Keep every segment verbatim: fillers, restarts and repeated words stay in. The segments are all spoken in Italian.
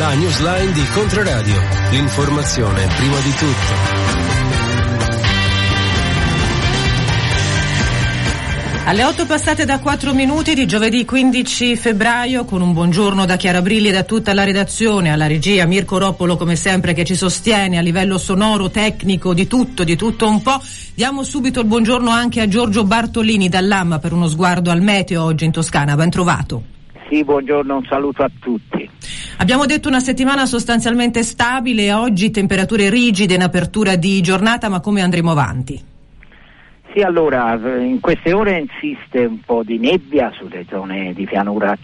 La newsline di Controradio. L'informazione prima di tutto. Alle otto passate da quattro minuti di giovedì quindici febbraio, con un buongiorno da Chiara Brilli e da tutta la redazione, alla regia Mirko Roppolo come sempre che ci sostiene a livello sonoro, tecnico, di tutto, di tutto un po'. Diamo subito il buongiorno anche a Giorgio Bartolini dall'Amma per uno sguardo al meteo oggi in Toscana. Ben trovato. Sì, buongiorno, un saluto a tutti. Abbiamo detto una settimana sostanzialmente stabile, oggi temperature rigide in apertura di giornata, ma come andremo avanti? Sì, allora, in queste ore insiste un po' di nebbia sulle zone di pianura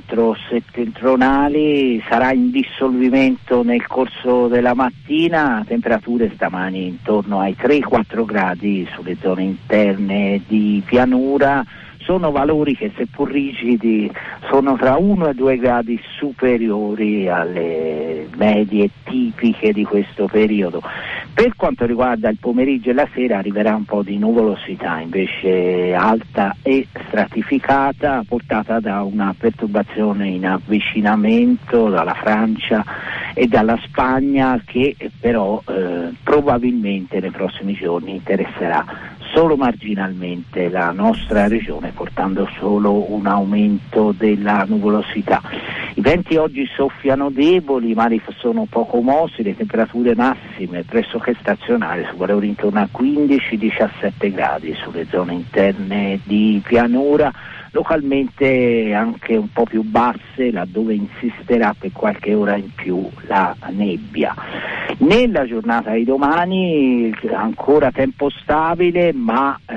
centro-settentrionali, sarà in dissolvimento nel corso della mattina, temperature stamani intorno ai tre quattro gradi sulle zone interne di pianura. Sono valori che, seppur rigidi, sono tra uno e due gradi superiori alle medie tipiche di questo periodo. Per quanto riguarda il pomeriggio e la sera arriverà un po' di nuvolosità invece alta e stratificata, portata da una perturbazione in avvicinamento dalla Francia e dalla Spagna, che però eh, probabilmente nei prossimi giorni interesserà solo marginalmente la nostra regione, portando solo un aumento della nuvolosità. I venti oggi soffiano deboli, i mari sono poco mossi, le temperature massime pressoché stazionarie su valori intorno a quindici diciassette gradi sulle zone interne di pianura, localmente anche un po' più basse laddove insisterà per qualche ora in più la nebbia. Nella giornata di domani ancora tempo stabile, ma eh,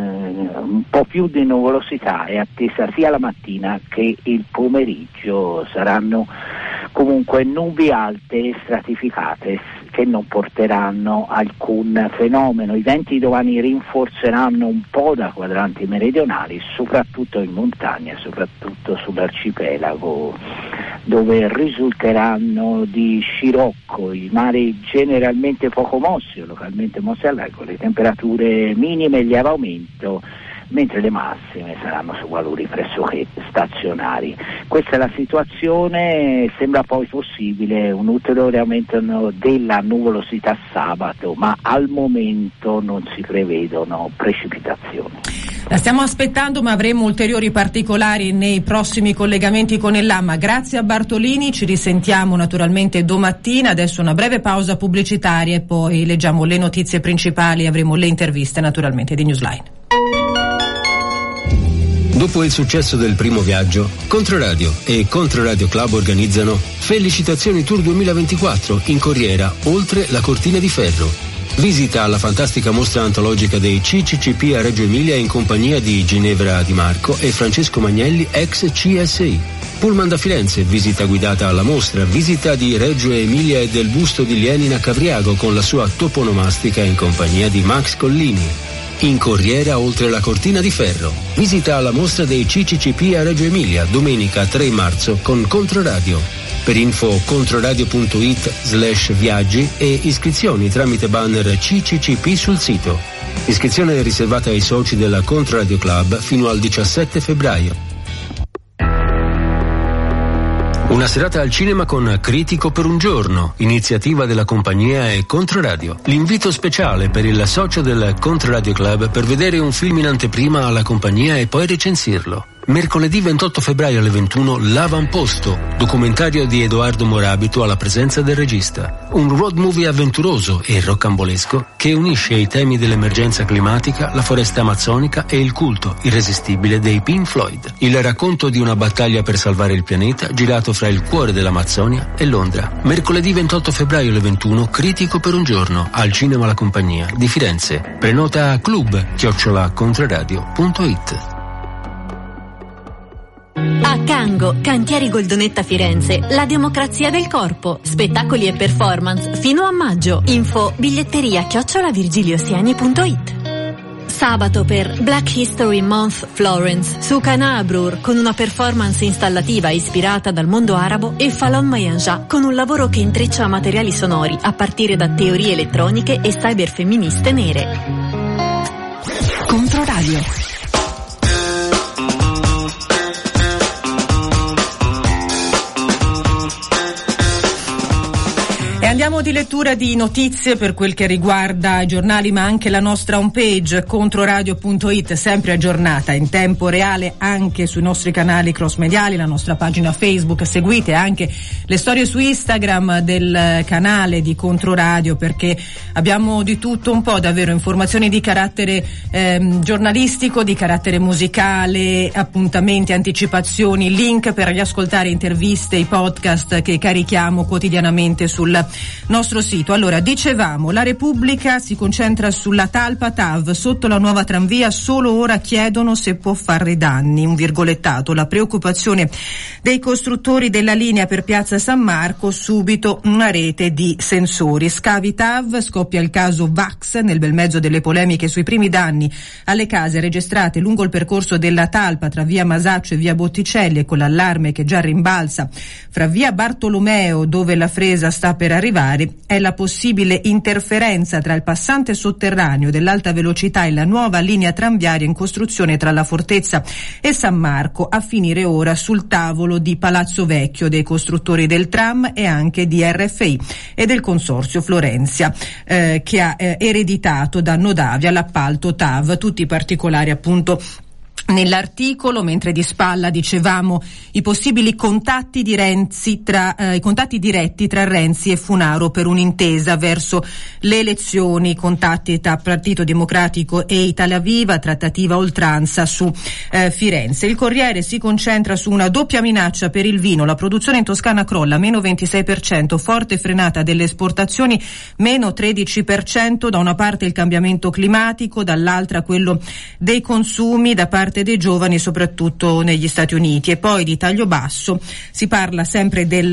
un po' più di nuvolosità è attesa sia la mattina che il pomeriggio. Saranno comunque nubi alte e stratificate che non porteranno alcun fenomeno. I venti domani rinforzeranno un po' da quadranti meridionali, soprattutto in montagna, soprattutto sull'arcipelago, dove risulteranno di scirocco, i mari generalmente poco mossi o localmente mossi al largo, le temperature minime in lieve aumento, mentre le massime saranno su valori pressoché stazionari. Questa è la situazione, sembra poi possibile un ulteriore aumento della nuvolosità sabato, ma al momento non si prevedono precipitazioni. La stiamo aspettando, ma avremo ulteriori particolari nei prossimi collegamenti con il Lamma. Grazie a Bartolini, ci risentiamo naturalmente domattina. Adesso una breve pausa pubblicitaria e poi leggiamo le notizie principali e avremo le interviste naturalmente di Newsline. Dopo il successo del primo viaggio, Controradio e Controradio Club organizzano Felicitazioni Tour duemilaventiquattro in Corriera, oltre la Cortina di Ferro. Visita alla fantastica mostra antologica dei C C C P a Reggio Emilia in compagnia di Ginevra Di Marco e Francesco Magnelli, ex C S I. Pullman da Firenze, visita guidata alla mostra, visita di Reggio Emilia e del busto di Lenin a Cavriago con la sua toponomastica in compagnia di Max Collini. In Corriera, oltre la Cortina di Ferro. Visita alla mostra dei C C C P a Reggio Emilia, domenica tre marzo con Controradio. Per info controradio.it slash viaggi e iscrizioni tramite banner C C C P sul sito. Iscrizione riservata ai soci della Controradio Club fino al diciassette febbraio. Una serata al cinema con Critico per un giorno, iniziativa della compagnia e Controradio. L'invito speciale per il socio del Controradio Club per vedere un film in anteprima alla compagnia e poi recensirlo. Mercoledì ventotto febbraio alle ventuno L'Avamposto, documentario di Edoardo Morabito alla presenza del regista. Un road movie avventuroso e roccambolesco che unisce i temi dell'emergenza climatica, la foresta amazzonica e il culto irresistibile dei Pink Floyd. Il racconto di una battaglia per salvare il pianeta girato fra il cuore dell'Amazzonia e Londra. Mercoledì ventotto febbraio alle ventuno Critico per un giorno al Cinema La Compagnia di Firenze. Prenota a club chiocciola controradio punto it. A Cango, Cantieri Goldonetta Firenze, la democrazia del corpo, spettacoli e performance fino a maggio. Info biglietteria chiocciola virgiliosiani punto it. Sabato per Black History Month Florence, Soukana Abrur con una performance installativa ispirata dal mondo arabo e Falon Mayanja con un lavoro che intreccia materiali sonori a partire da teorie elettroniche e cyberfemministe nere. Controradio. Parliamo di lettura di notizie per quel che riguarda i giornali, ma anche la nostra homepage controradio punto it, sempre aggiornata in tempo reale anche sui nostri canali cross mediali, la nostra pagina Facebook. Seguite anche le storie su Instagram del canale di Controradio, perché abbiamo di tutto un po', davvero, informazioni di carattere ehm, giornalistico, di carattere musicale, appuntamenti, anticipazioni, link per riascoltare interviste, i podcast che carichiamo quotidianamente sul nostro sito. Allora, dicevamo, la Repubblica si concentra sulla talpa T A V sotto la nuova tranvia, solo ora chiedono se può fare danni, un virgolettato, la preoccupazione dei costruttori della linea per Piazza San Marco, subito una rete di sensori. Scavi T A V, scoppia il caso Vax nel bel mezzo delle polemiche sui primi danni alle case registrate lungo il percorso della talpa tra via Masaccio e via Botticelli, e con l'allarme che già rimbalza fra via Bartolomeo, dove la Fresa sta per arrivare, è la possibile interferenza tra il passante sotterraneo dell'alta velocità e la nuova linea tranviaria in costruzione tra la Fortezza e San Marco, a finire ora sul tavolo di Palazzo Vecchio, dei costruttori del tram e anche di R F I e del consorzio Florenzia, eh, che ha eh, ereditato da Nodavia l'appalto T A V. Tutti i particolari appunto nell'articolo, mentre di spalla dicevamo i possibili contatti di Renzi tra eh, i contatti diretti tra Renzi e Funaro per un'intesa verso le elezioni, contatti tra Partito Democratico e Italia Viva, trattativa a oltranza su eh, Firenze. Il Corriere si concentra su una doppia minaccia per il vino, la produzione in Toscana crolla, meno ventisei per cento, forte frenata delle esportazioni, meno tredici per cento, da una parte il cambiamento climatico, dall'altra quello dei consumi da parte dei giovani, soprattutto negli Stati Uniti. E poi di taglio basso si parla sempre del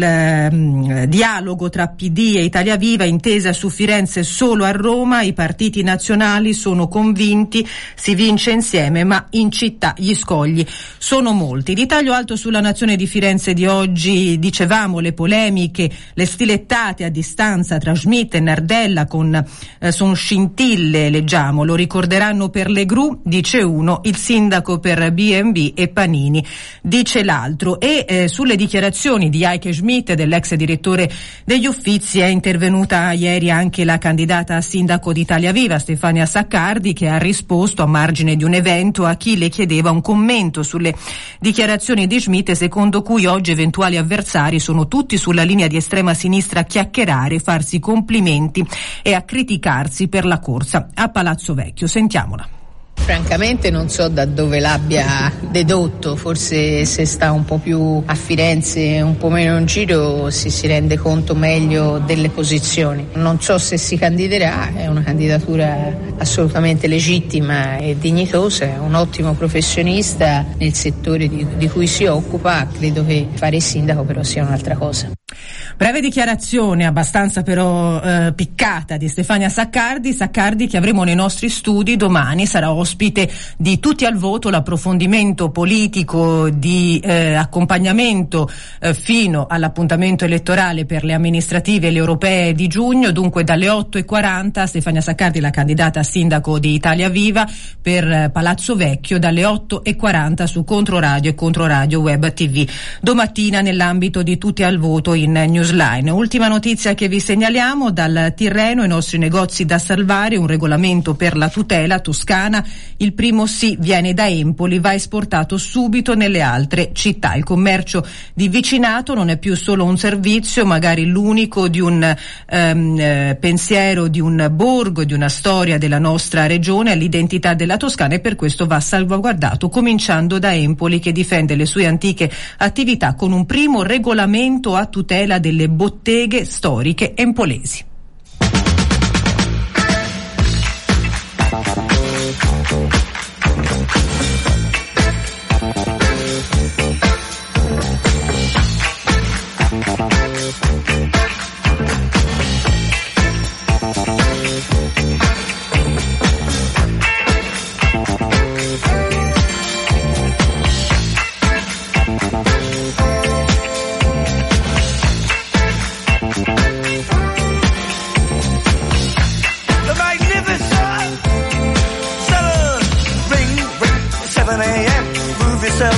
um, dialogo tra P D e Italia Viva, intesa su Firenze solo a Roma, i partiti nazionali sono convinti, si vince insieme, ma in città gli scogli sono molti. Di taglio alto sulla Nazione di Firenze di oggi, dicevamo, le polemiche, le stilettate a distanza tra Schmidt e Nardella con eh, son scintille, leggiamo, lo ricorderanno per le gru, dice uno, il sindaco per B and B e Panini, dice l'altro. E eh, sulle dichiarazioni di Heike Schmidt, dell'ex direttore degli Uffizi, è intervenuta ieri anche la candidata a sindaco di Italia Viva, Stefania Saccardi, che ha risposto a margine di un evento a chi le chiedeva un commento sulle dichiarazioni di Schmidt, secondo cui oggi eventuali avversari sono tutti sulla linea di estrema sinistra a chiacchierare, farsi complimenti e a criticarsi per la corsa a Palazzo Vecchio. Sentiamola. Francamente non so da dove l'abbia dedotto, forse se sta un po' più a Firenze, un po' meno in giro, si si rende conto meglio delle posizioni. Non so se si candiderà, è una candidatura assolutamente legittima e dignitosa, è un ottimo professionista nel settore di, di cui si occupa, credo che fare il sindaco però sia un'altra cosa. Breve dichiarazione, abbastanza però eh, piccata, di Stefania Saccardi, Saccardi che avremo nei nostri studi domani, sarà ospite di Tutti al Voto, l'approfondimento politico di eh, accompagnamento eh, fino all'appuntamento elettorale per le amministrative e le europee di giugno. Dunque dalle otto e quaranta Stefania Saccardi, la candidata a sindaco di Italia Viva per eh, Palazzo Vecchio, dalle otto e quaranta su Controradio e Controradio Web T V. Domattina nell'ambito di Tutti al Voto in Newsline. Ultima notizia che vi segnaliamo dal Tirreno, i nostri negozi da salvare, un regolamento per la tutela toscana, il primo sì viene da Empoli, va esportato subito nelle altre città. Il commercio di vicinato non è più solo un servizio, magari l'unico di un ehm, eh, pensiero, di un borgo, di una storia della nostra regione, l'identità della Toscana, e per questo va salvaguardato, cominciando da Empoli, che difende le sue antiche attività con un primo regolamento a tutela delle botteghe storiche empolesi.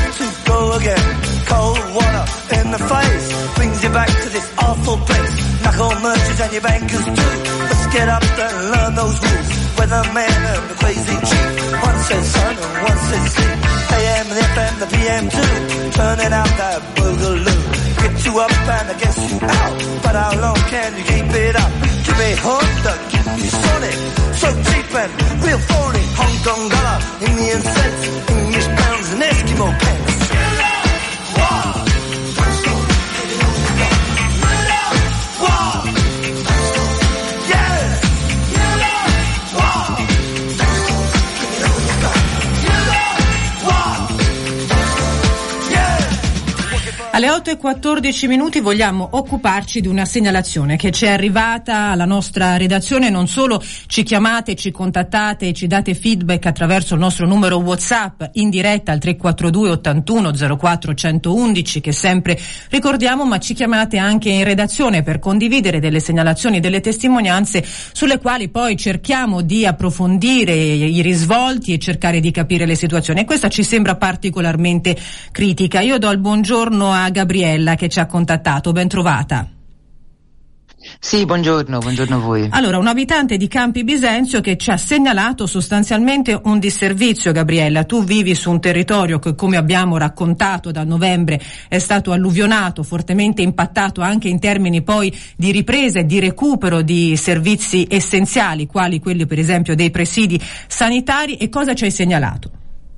Cold water in the face brings you back to this awful place. Local merchants and your bankers too. Let's get up and learn those rules. Weatherman and the crazy chief. One says sun and one says sea. A M, the F M, the P M too. Turning out that boogaloo. Get you up and I guess you out. But how long can you keep it up? Give me Honda, give me Sonic. So cheap and real phony. Hong Kong dollar, Indian cents, English pounds and Eskimo pence. Wow. Alle otto e quattordici minuti vogliamo occuparci di una segnalazione che ci è arrivata alla nostra redazione. Non solo ci chiamate, ci contattate e ci date feedback attraverso il nostro numero WhatsApp in diretta al tre quattro due ottantuno zero quattro centoundici, che sempre ricordiamo, ma ci chiamate anche in redazione per condividere delle segnalazioni, delle testimonianze sulle quali poi cerchiamo di approfondire i risvolti e cercare di capire le situazioni. E questa ci sembra particolarmente critica. Io do il buongiorno a Gabriella che ci ha contattato. Ben trovata. Sì, buongiorno, buongiorno a voi. Allora, un abitante di Campi Bisenzio che ci ha segnalato sostanzialmente un disservizio. Gabriella, tu vivi su un territorio che, come abbiamo raccontato, da novembre è stato alluvionato, fortemente impattato anche in termini poi di ripresa e di recupero di servizi essenziali, quali quelli per esempio dei presidi sanitari. E cosa ci hai segnalato?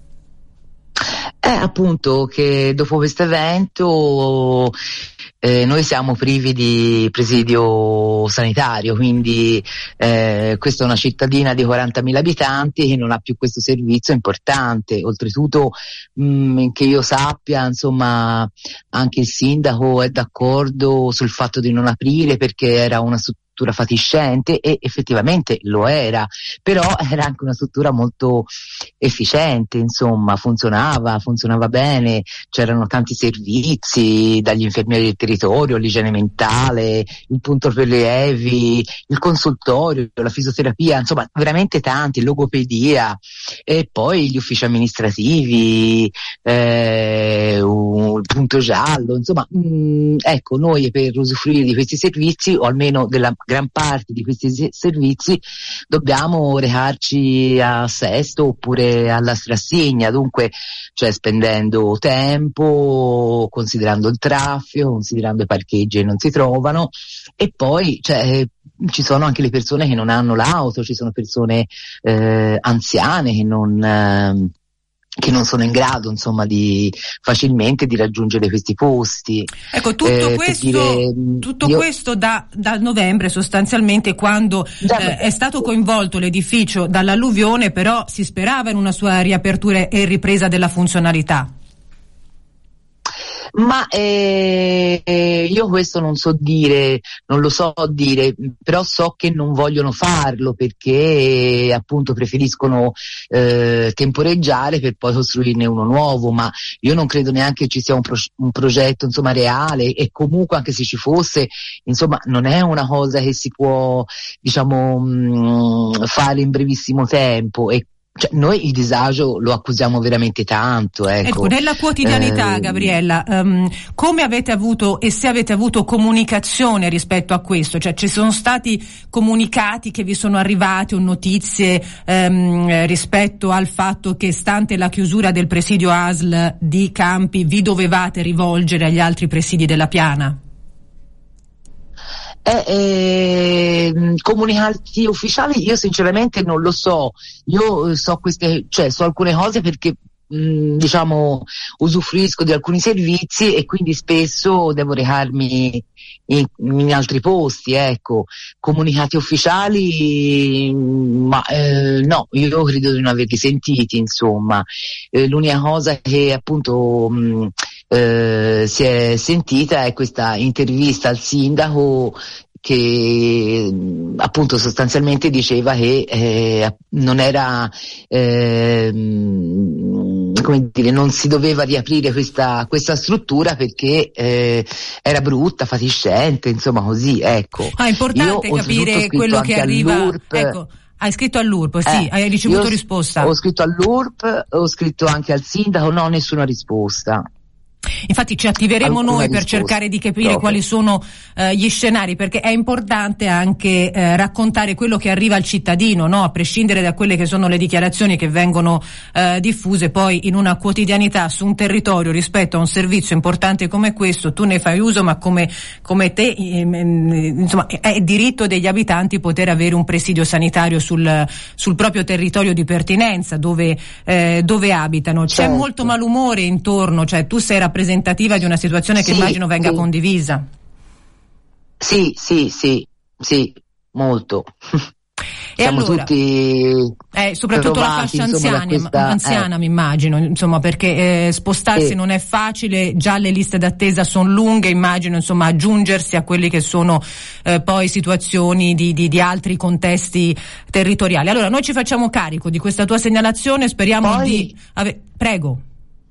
Eh, appunto che dopo questo evento eh, noi siamo privi di presidio sanitario, quindi eh, questa è una cittadina di quarantamila abitanti che non ha più questo servizio importante. Oltretutto, mh, che io sappia, insomma, anche il sindaco è d'accordo sul fatto di non aprire perché era una struttura fatiscente, e effettivamente lo era, però era anche una struttura molto efficiente, insomma, funzionava, funzionava bene, c'erano tanti servizi, dagli infermieri del territorio, l'igiene mentale, il punto prelievi, il consultorio, la fisioterapia, insomma veramente tanti, logopedia, e poi gli uffici amministrativi, eh, un punto giallo, insomma, mh, ecco, noi per usufruire di questi servizi, o almeno della gran parte di questi servizi, dobbiamo recarci a Sesto oppure alla Strassigna, dunque, cioè spendendo tempo, considerando il traffico, considerando i parcheggi che non si trovano, e poi cioè, ci sono anche le persone che non hanno l'auto, ci sono persone eh, anziane che non eh, che non sono in grado, insomma, di facilmente di raggiungere questi posti. Ecco, tutto eh, questo, dire, tutto io... questo da, da novembre sostanzialmente, quando da... eh, è stato coinvolto l'edificio dall'alluvione, però si sperava in una sua riapertura e ripresa della funzionalità. Ma eh, io questo non so dire, non lo so dire, però so che non vogliono farlo perché appunto preferiscono eh, temporeggiare per poi costruirne uno nuovo, ma io non credo neanche ci sia un, pro- un progetto insomma reale, e comunque anche se ci fosse, insomma, non è una cosa che si può, diciamo, mh, fare in brevissimo tempo. E cioè, noi il disagio lo accusiamo veramente tanto. Ecco, ecco nella quotidianità, eh, Gabriella, um, come avete avuto, e se avete avuto comunicazione rispetto a questo? Cioè, ci sono stati comunicati che vi sono arrivati o notizie um, rispetto al fatto che, stante la chiusura del presidio A S L di Campi, vi dovevate rivolgere agli altri presidi della Piana? Eh, eh, comunicati ufficiali io sinceramente non lo so, io so queste, cioè so alcune cose perché mh, diciamo usufruisco di alcuni servizi e quindi spesso devo recarmi in, in altri posti, ecco. Comunicati ufficiali, ma eh, no, io credo di non averli sentiti, insomma. Eh, l'unica cosa che appunto mh, Eh, si è sentita è questa intervista al sindaco che appunto sostanzialmente diceva che eh, non era eh, come dire, non si doveva riaprire questa, questa struttura perché eh, era brutta, fatiscente, insomma così, ecco. Ah, è importante io, capire quello che arriva, ecco. Hai scritto all'U R P, sì, eh, hai ricevuto risposta? Ho scritto all'U R P, ho scritto anche al sindaco, no, nessuna risposta. Infatti ci attiveremo Alcuna noi per risposta, cercare di capire proprio. quali sono eh, gli scenari, perché è importante anche eh, raccontare quello che arriva al cittadino, no? A prescindere da quelle che sono le dichiarazioni che vengono eh, diffuse, poi in una quotidianità su un territorio rispetto a un servizio importante come questo tu ne fai uso, ma come, come te ehm, insomma è diritto degli abitanti poter avere un presidio sanitario sul, sul proprio territorio di pertinenza dove, eh, dove abitano. C'è Certo. molto malumore intorno, cioè tu sei rappresentativa di una situazione che Sì, immagino venga sì. condivisa. Sì, sì, sì, sì, molto. E Siamo allora, tutti eh, soprattutto la provati, fascia insomma, da anziana, questa- anziana eh. mi immagino, insomma, perché eh, spostarsi Sì. non è facile, già le liste d'attesa sono lunghe, immagino, insomma, aggiungersi a quelli che sono eh, poi situazioni di, di, di altri contesti territoriali. Allora, noi ci facciamo carico di questa tua segnalazione, speriamo Poi- di ave- prego.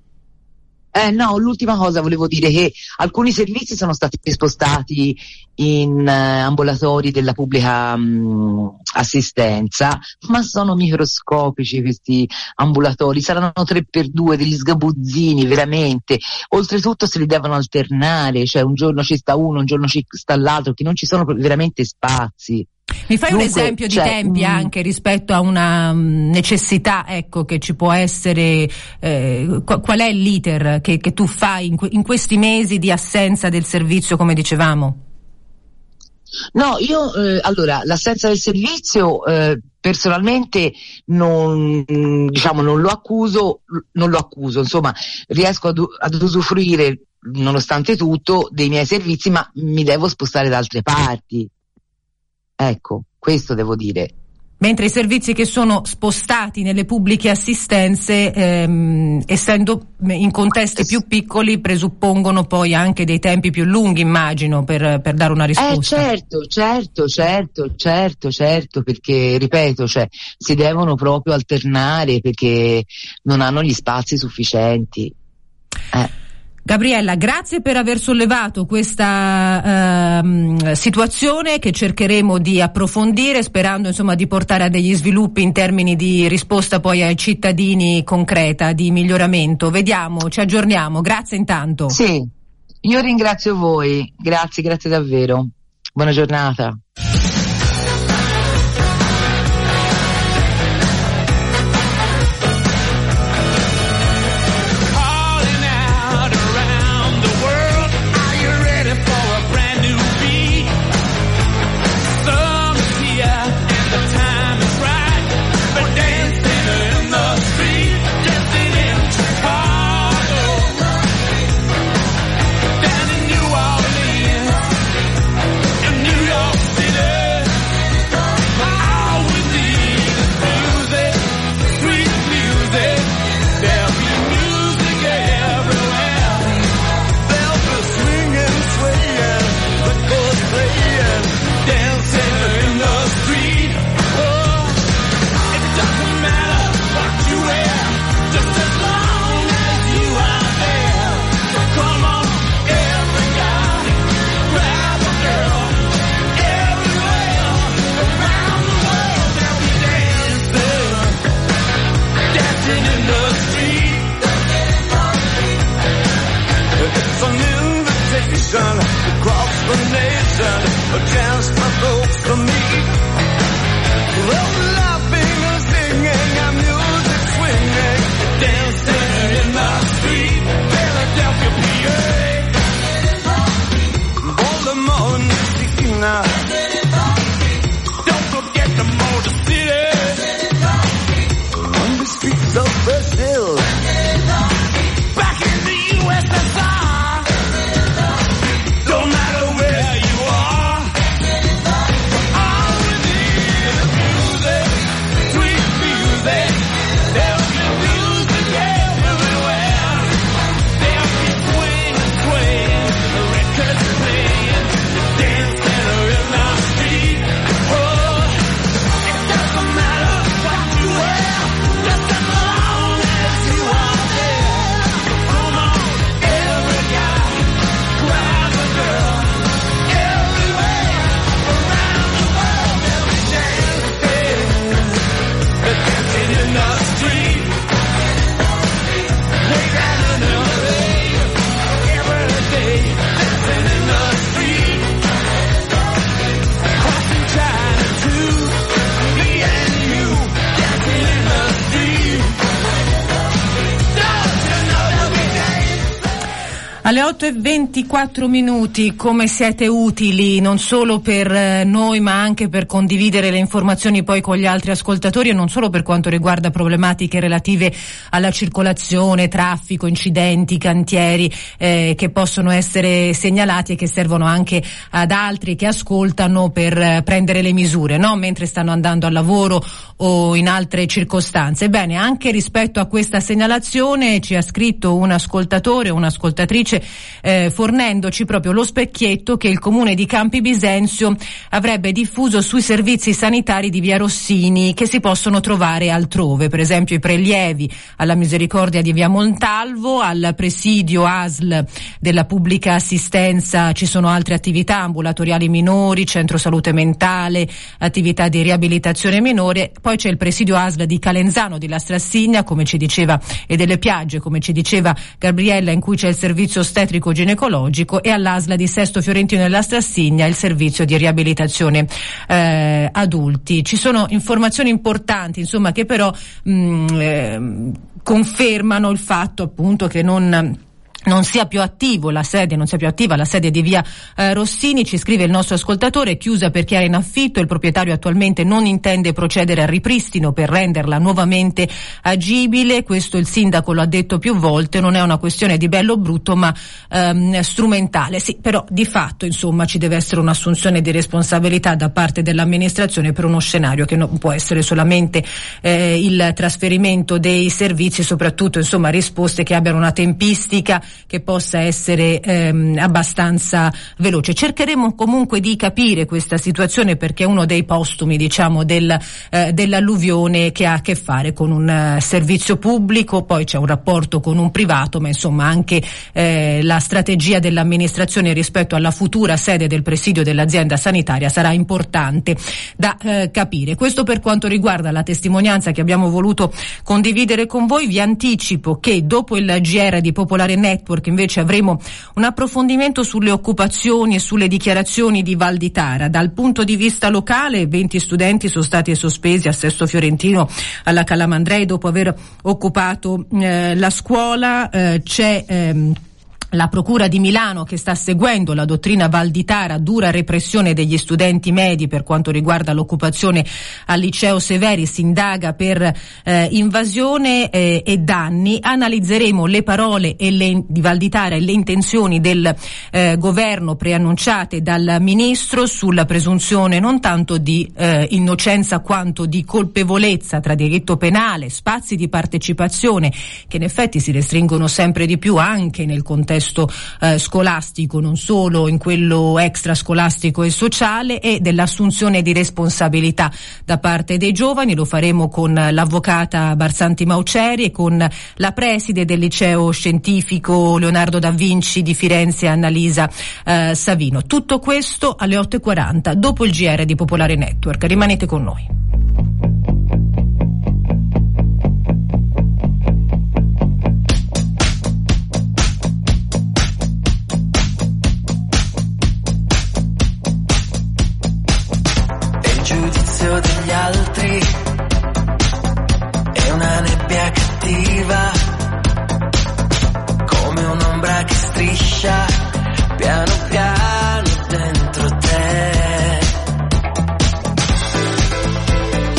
Eh no, l'ultima cosa volevo dire che alcuni servizi sono stati spostati in eh, ambulatori della pubblica mh, assistenza, ma sono microscopici questi ambulatori, saranno tre per due, degli sgabuzzini veramente. Oltretutto se li devono alternare, cioè un giorno ci sta uno, un giorno ci sta l'altro, che non ci sono veramente spazi. Mi fai Dunque, un esempio di cioè, tempi mm, anche rispetto a una mh, necessità, ecco, che ci può essere, eh, qu- qual è l'iter che, che tu fai in, que- in questi mesi di assenza del servizio, come dicevamo? No, io eh, allora l'assenza del servizio eh, personalmente non, diciamo, non lo accuso, non lo accuso, insomma, riesco ad, ad usufruire nonostante tutto dei miei servizi, ma mi devo spostare da altre parti. Ecco, questo devo dire. Mentre i servizi che sono spostati nelle pubbliche assistenze, ehm, essendo in contesti più piccoli, presuppongono poi anche dei tempi più lunghi, immagino, per, per dare una risposta. Eh certo, certo, certo, certo, certo, perché ripeto, cioè si devono proprio alternare perché non hanno gli spazi sufficienti. Eh. Gabriella, grazie per aver sollevato questa ehm, situazione che cercheremo di approfondire, sperando insomma di portare a degli sviluppi in termini di risposta poi ai cittadini concreta, di miglioramento. Vediamo, ci aggiorniamo. Grazie intanto. Sì, io ringrazio voi, grazie, grazie davvero. Buona giornata. New York City. Alle otto e ventiquattro minuti, come siete utili non solo per noi ma anche per condividere le informazioni poi con gli altri ascoltatori, e non solo per quanto riguarda problematiche relative alla circolazione, traffico, incidenti, cantieri eh, che possono essere segnalati e che servono anche ad altri che ascoltano per prendere le misure, no? Mentre stanno andando al lavoro o in altre circostanze. Bene, anche rispetto a questa segnalazione ci ha scritto un ascoltatore o un'ascoltatrice Eh, fornendoci proprio lo specchietto che il comune di Campi Bisenzio avrebbe diffuso sui servizi sanitari di via Rossini che si possono trovare altrove, per esempio i prelievi alla Misericordia di via Montalvo, al presidio A S L della pubblica assistenza ci sono altre attività ambulatoriali minori, centro salute mentale, attività di riabilitazione minore, poi c'è il presidio A S L di Calenzano di La Strassigna, come ci diceva, e delle Piagge, come ci diceva Gabriella, in cui c'è il servizio ostetrico ginecologico, e all'A S L A di Sesto Fiorentino della Strassigna il servizio di riabilitazione eh, adulti. Ci sono informazioni importanti, insomma, che però mh, eh, confermano il fatto appunto che non non sia più attivo la sede, non sia più attiva la sede di via eh, Rossini. Ci scrive il nostro ascoltatore: chiusa perché era in affitto, il proprietario attualmente non intende procedere al ripristino per renderla nuovamente agibile. Questo il sindaco lo ha detto più volte, non è una questione di bello o brutto ma ehm, strumentale. Sì, però di fatto insomma ci deve essere un'assunzione di responsabilità da parte dell'amministrazione per uno scenario che non può essere solamente eh, il trasferimento dei servizi, soprattutto insomma risposte che abbiano una tempistica che possa essere ehm, abbastanza veloce. Cercheremo comunque di capire questa situazione, perché è uno dei postumi, diciamo, del, eh, dell'alluvione che ha a che fare con un uh, servizio pubblico, poi c'è un rapporto con un privato, ma insomma anche eh, la strategia dell'amministrazione rispetto alla futura sede del presidio dell'azienda sanitaria sarà importante da eh, capire. Questo per quanto riguarda la testimonianza che abbiamo voluto condividere con voi. Vi anticipo che dopo il G R di Popolare Network invece avremo un approfondimento sulle occupazioni e sulle dichiarazioni di Val di Tara. Dal punto di vista locale, venti studenti sono stati sospesi a Sesto Fiorentino alla Calamandrei dopo aver occupato eh, la scuola. Eh, c'è ehm, la Procura di Milano che sta seguendo la dottrina Val di Tara, dura repressione degli studenti medi per quanto riguarda l'occupazione al liceo Severi, si indaga per eh, invasione eh, e danni. Analizzeremo le parole e le, di Val di Tara e le intenzioni del eh, governo preannunciate dal ministro sulla presunzione non tanto di eh, innocenza quanto di colpevolezza tra diritto penale, spazi di partecipazione che in effetti si restringono sempre di più anche nel contesto Eh, scolastico, non solo in quello extrascolastico e sociale, e dell'assunzione di responsabilità da parte dei giovani. Lo faremo con l'avvocata Barsanti Mauceri e con la preside del liceo scientifico Leonardo da Vinci di Firenze, Annalisa eh, Savino. Tutto questo alle otto e quaranta dopo il G R di Popolare Network. Rimanete con noi. Degli altri è una nebbia cattiva, come un'ombra che striscia piano piano dentro te.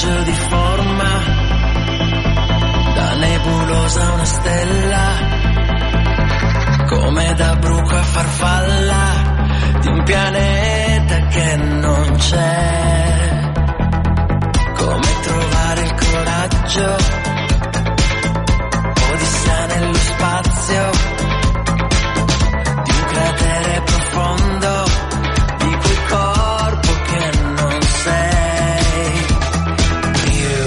raggio di forma, da nebulosa una stella, come da bruco a farfalla di un pianeta che non c'è. Come trovare il coraggio, odissea nello spazio, di un cratere profondo, di quel corpo che non sei più.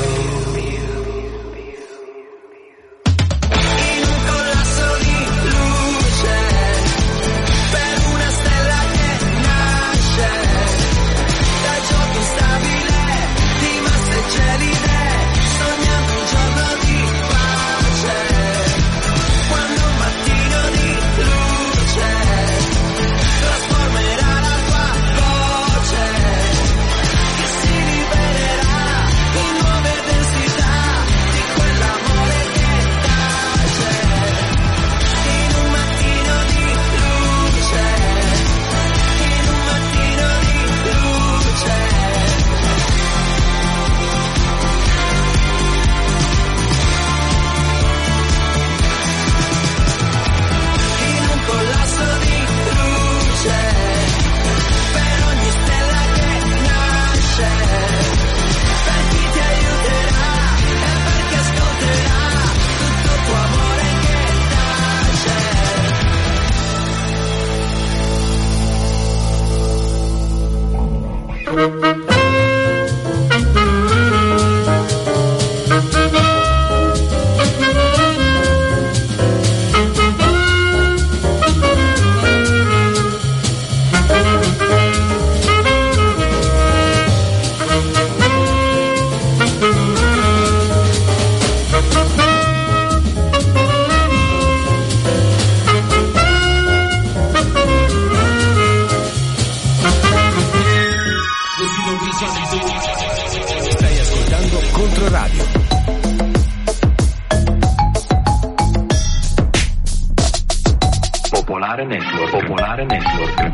In un collasso di luce, per una stella che nasce da gioco instabile di masse gelide, sognando un giorno di pace, quando un mattino di luce trasformerà la tua voce, che si libererà in nuove densità di quell'amore che tace. In un mattino di luce, in un mattino di luce. In un collasso di luce, per ogni stella che nasce, per chi ti aiuterà e per chi ascolterà tutto tuo amore che tace. Stai ascoltando Controradio. Popolare Network. Popolare Network.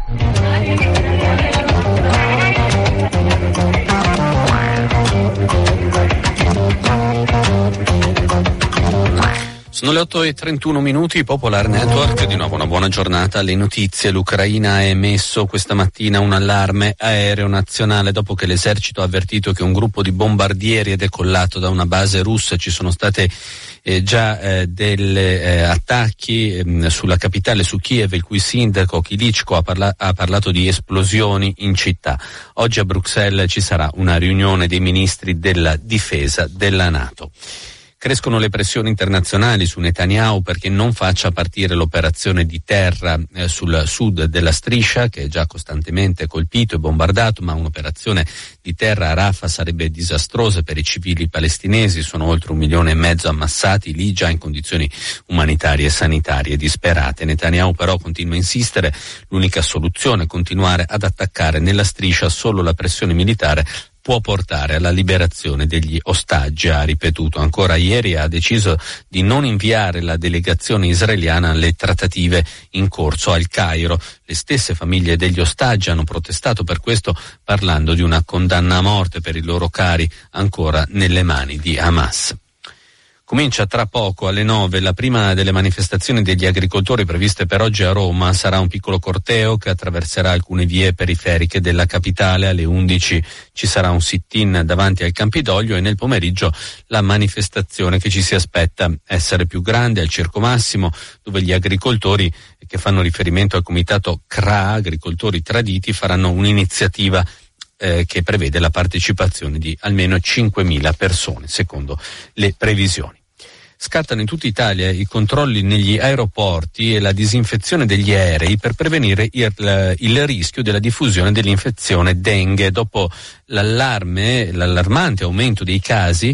Sono le otto e trentuno minuti, Popolare Network, di nuovo una buona giornata. Le notizie: l'Ucraina ha emesso questa mattina un allarme aereo nazionale dopo che l'esercito ha avvertito che un gruppo di bombardieri è decollato da una base russa. Ci sono state eh, già eh, degli eh, attacchi eh, sulla capitale, su Kiev, il cui sindaco Klitschko ha, parla- ha parlato di esplosioni in città. Oggi a Bruxelles ci sarà una riunione dei ministri della difesa della NATO. Crescono le pressioni internazionali su Netanyahu perché non faccia partire l'operazione di terra eh, sul sud della striscia, che è già costantemente colpito e bombardato, ma un'operazione di terra a Rafah sarebbe disastrosa per i civili palestinesi. Sono oltre un milione e mezzo ammassati lì, già in condizioni umanitarie e sanitarie disperate. Netanyahu però continua a insistere: l'unica soluzione è continuare ad attaccare nella striscia, solo la pressione militare può portare alla liberazione degli ostaggi, ha ripetuto. Ancora ieri ha deciso di non inviare la delegazione israeliana alle trattative in corso al Cairo. Le stesse famiglie degli ostaggi hanno protestato per questo, parlando di una condanna a morte per i loro cari ancora nelle mani di Hamas. Comincia tra poco alle nove la prima delle manifestazioni degli agricoltori previste per oggi a Roma. Sarà un piccolo corteo che attraverserà alcune vie periferiche della capitale. Alle undici ci sarà un sit-in davanti al Campidoglio e nel pomeriggio la manifestazione che ci si aspetta essere più grande al Circo Massimo, dove gli agricoltori che fanno riferimento al comitato C R A, agricoltori traditi, faranno un'iniziativa Eh, che prevede la partecipazione di almeno cinquemila persone, secondo le previsioni. Scattano in tutta Italia i controlli negli aeroporti e la disinfezione degli aerei per prevenire il, il rischio della diffusione dell'infezione dengue dopo l'allarme, l'allarmante aumento dei casi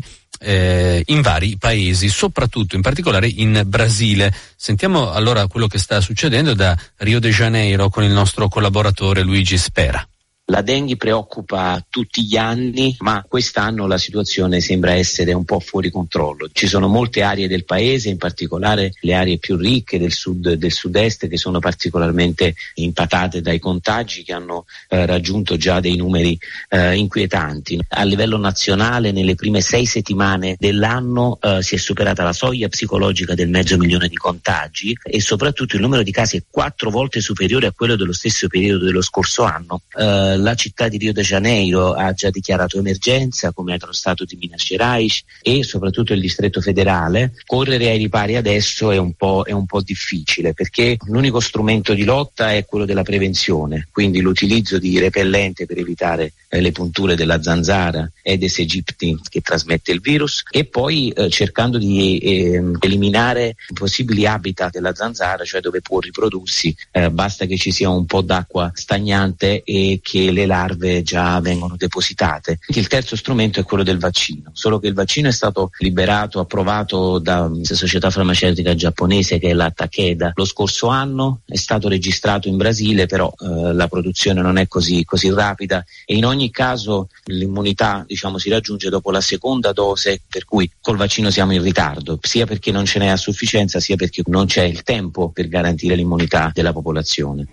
eh, in vari paesi, soprattutto in particolare in Brasile. Sentiamo allora quello che sta succedendo da Rio de Janeiro con il nostro collaboratore Luigi Spera. La Dengue preoccupa tutti gli anni, ma quest'anno la situazione sembra essere un po' fuori controllo. Ci sono molte aree del paese, in particolare le aree più ricche del sud, del sud-est, che sono particolarmente impatate dai contagi, che hanno eh, raggiunto già dei numeri eh, inquietanti. A livello nazionale, nelle prime sei settimane dell'anno eh, si è superata la soglia psicologica del mezzo milione di contagi e soprattutto il numero di casi è quattro volte superiore a quello dello stesso periodo dello scorso anno. Eh, La città di Rio de Janeiro ha già dichiarato emergenza, come altro stato di Minas Gerais, e soprattutto il distretto federale. Correre ai ripari adesso è un po', è un po' difficile, perché l'unico strumento di lotta è quello della prevenzione, quindi l'utilizzo di repellente per evitare eh, le punture della zanzara, Aedes aegypti, che trasmette il virus, e poi eh, cercando di eh, eliminare possibili habitat della zanzara, cioè dove può riprodursi. Eh, basta che ci sia un po' d'acqua stagnante e che le larve già vengono depositate. Il terzo strumento è quello del vaccino, solo che il vaccino è stato liberato, approvato da questa società farmaceutica giapponese che è la Takeda lo scorso anno, è stato registrato in Brasile, però eh, la produzione non è così, così rapida e in ogni caso l'immunità, diciamo, si raggiunge dopo la seconda dose, per cui col vaccino siamo in ritardo, sia perché non ce n'è a sufficienza, sia perché non c'è il tempo per garantire l'immunità della popolazione.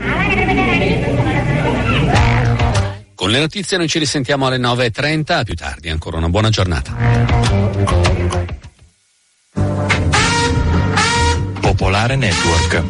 Con le notizie noi ci risentiamo alle nove e trenta, a più tardi, ancora una buona giornata. Popolare Network.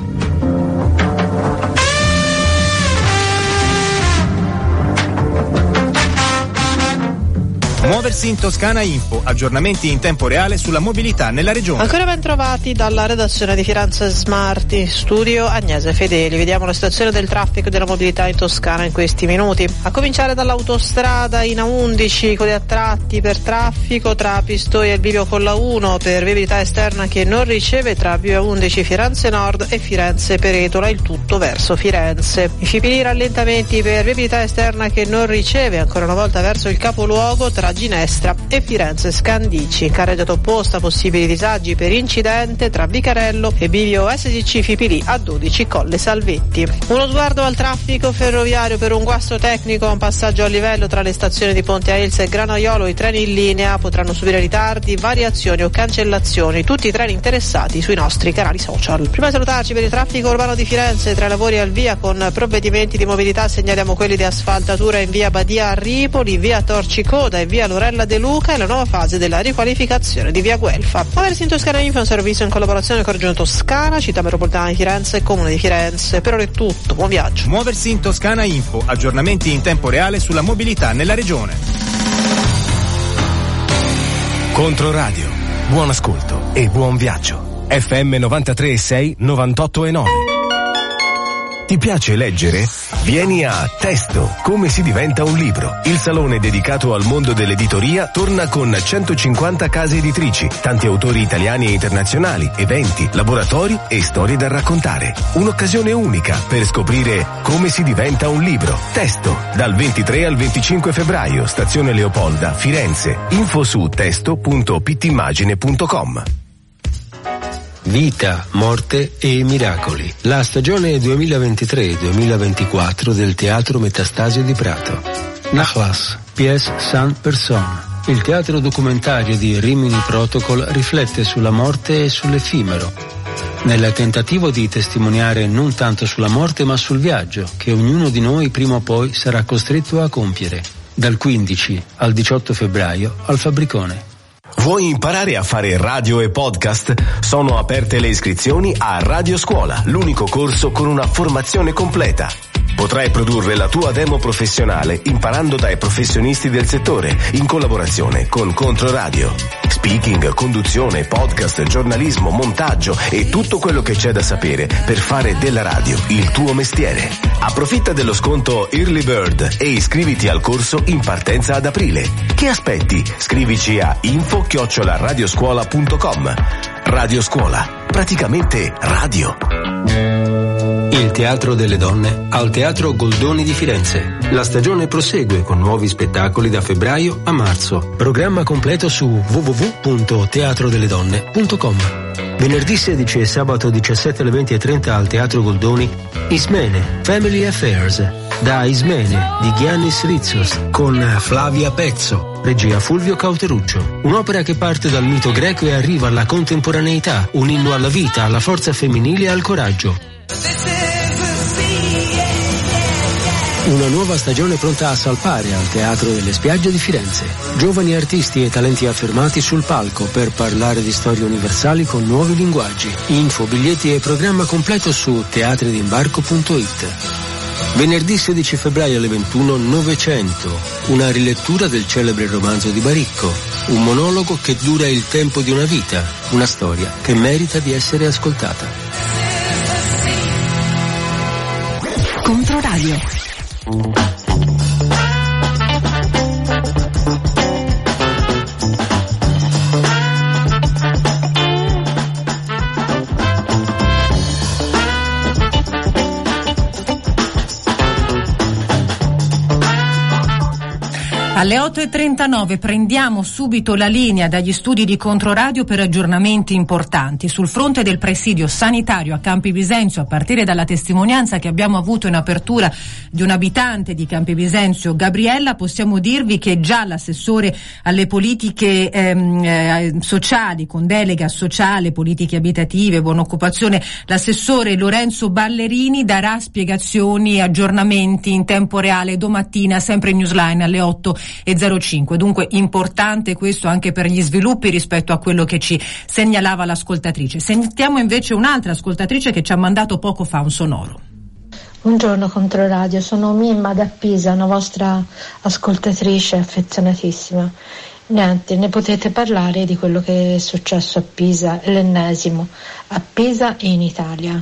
Muoversi in Toscana Info, aggiornamenti in tempo reale sulla mobilità nella regione. Ancora ben trovati dalla redazione di Firenze Smart, studio Agnese Fedeli. Vediamo la situazione del traffico e della mobilità in Toscana in questi minuti. A cominciare dall'autostrada in A undici con gli attratti per traffico tra Pistoia e il bivio con la uno per viabilità esterna che non riceve tra bivio A undici Firenze Nord e Firenze Peretola, il tutto verso Firenze. I fipili rallentamenti per viabilità esterna che non riceve ancora una volta verso il capoluogo tra Ginestra e Firenze Scandici. Carreggiata opposta, possibili disagi per incidente tra Vicarello e bivio S D C Fipili A dodici Colle Salvetti. Uno sguardo al traffico ferroviario per un guasto tecnico, un passaggio a livello tra le stazioni di Ponte Ailsa e Granaiolo. I treni in linea potranno subire ritardi, variazioni o cancellazioni. Tutti i treni interessati sui nostri canali social. Prima di salutarci, per il traffico urbano di Firenze, tra i lavori al via con provvedimenti di mobilità segnaliamo quelli di asfaltatura in via Badia a Ripoli, via Torcicoda e via Lorella De Luca e la nuova fase della riqualificazione di via Guelfa. Muoversi in Toscana Info è un servizio in collaborazione con Regione Toscana, Città Metropolitana di Firenze e Comune di Firenze. Per ora è tutto, buon viaggio. Muoversi in Toscana Info, aggiornamenti in tempo reale sulla mobilità nella regione. Controradio, buon ascolto e buon viaggio. F M novantatré e sei, novantotto e nove. Ti piace leggere? Vieni a Testo, come si diventa un libro. Il salone dedicato al mondo dell'editoria torna con centocinquanta case editrici, tanti autori italiani e internazionali, eventi, laboratori e storie da raccontare. Un'occasione unica per scoprire come si diventa un libro. Testo, dal ventitré al venticinque febbraio, stazione Leopolda, Firenze. Info su testo punto pittimmagine punto com. Vita, morte e miracoli. La stagione duemilaventitré duemilaventiquattro del Teatro Metastasio di Prato. Nachlass, pièce sans personne. Il teatro documentario di Rimini Protocol riflette sulla morte e sull'effimero, nel tentativo di testimoniare non tanto sulla morte ma sul viaggio che ognuno di noi prima o poi sarà costretto a compiere. Dal quindici al diciotto febbraio al Fabbricone. Vuoi imparare a fare radio e podcast? Sono aperte le iscrizioni a Radio Scuola, l'unico corso con una formazione completa. Potrai produrre la tua demo professionale imparando dai professionisti del settore, in collaborazione con Controradio. Speaking, conduzione, podcast, giornalismo, montaggio e tutto quello che c'è da sapere per fare della radio il tuo mestiere. Approfitta dello sconto Early Bird e iscriviti al corso in partenza ad aprile. Che aspetti? Scrivici a info chiocciola radioscuola punto com. Radio Scuola, praticamente radio. Il Teatro delle Donne al Teatro Goldoni di Firenze. La stagione prosegue con nuovi spettacoli da febbraio a marzo. Programma completo su w w w punto teatro delle donne punto com. Venerdì sedici e sabato diciassette alle venti e trenta al Teatro Goldoni, Ismene, Family Affairs. da Ismene di Giannis Ritsos con Flavia Pezzo, regia Fulvio Cauteruccio. Un'opera che parte dal mito greco e arriva alla contemporaneità, un inno alla vita, alla forza femminile e al coraggio. Una nuova stagione pronta a salpare al Teatro delle Spiagge di Firenze. Giovani artisti e talenti affermati sul palco per parlare di storie universali con nuovi linguaggi. Info, biglietti e programma completo su teatridimbarco punto it. Venerdì sedici febbraio alle ventuno, Novecento, una rilettura del celebre romanzo di Baricco, un monologo che dura il tempo di una vita, una storia che merita di essere ascoltata. Controradio. Alle otto e trentanove prendiamo subito la linea dagli studi di Controradio per aggiornamenti importanti. Sul fronte del presidio sanitario a Campi Bisenzio, a partire dalla testimonianza che abbiamo avuto in apertura di un abitante di Campi Bisenzio, Gabriella, possiamo dirvi che già l'assessore alle politiche ehm, eh, sociali, con delega sociale, politiche abitative, buona occupazione, l'assessore Lorenzo Ballerini darà spiegazioni e aggiornamenti in tempo reale domattina, sempre in Newsline alle otto e zero cinque. Dunque importante questo anche per gli sviluppi rispetto a quello che ci segnalava l'ascoltatrice. Sentiamo invece un'altra ascoltatrice che ci ha mandato poco fa un sonoro. Buongiorno Controradio, sono Mimma da Pisa, una vostra ascoltatrice affezionatissima. Niente, ne potete parlare di quello che è successo a Pisa, l'ennesimo, a Pisa e in Italia.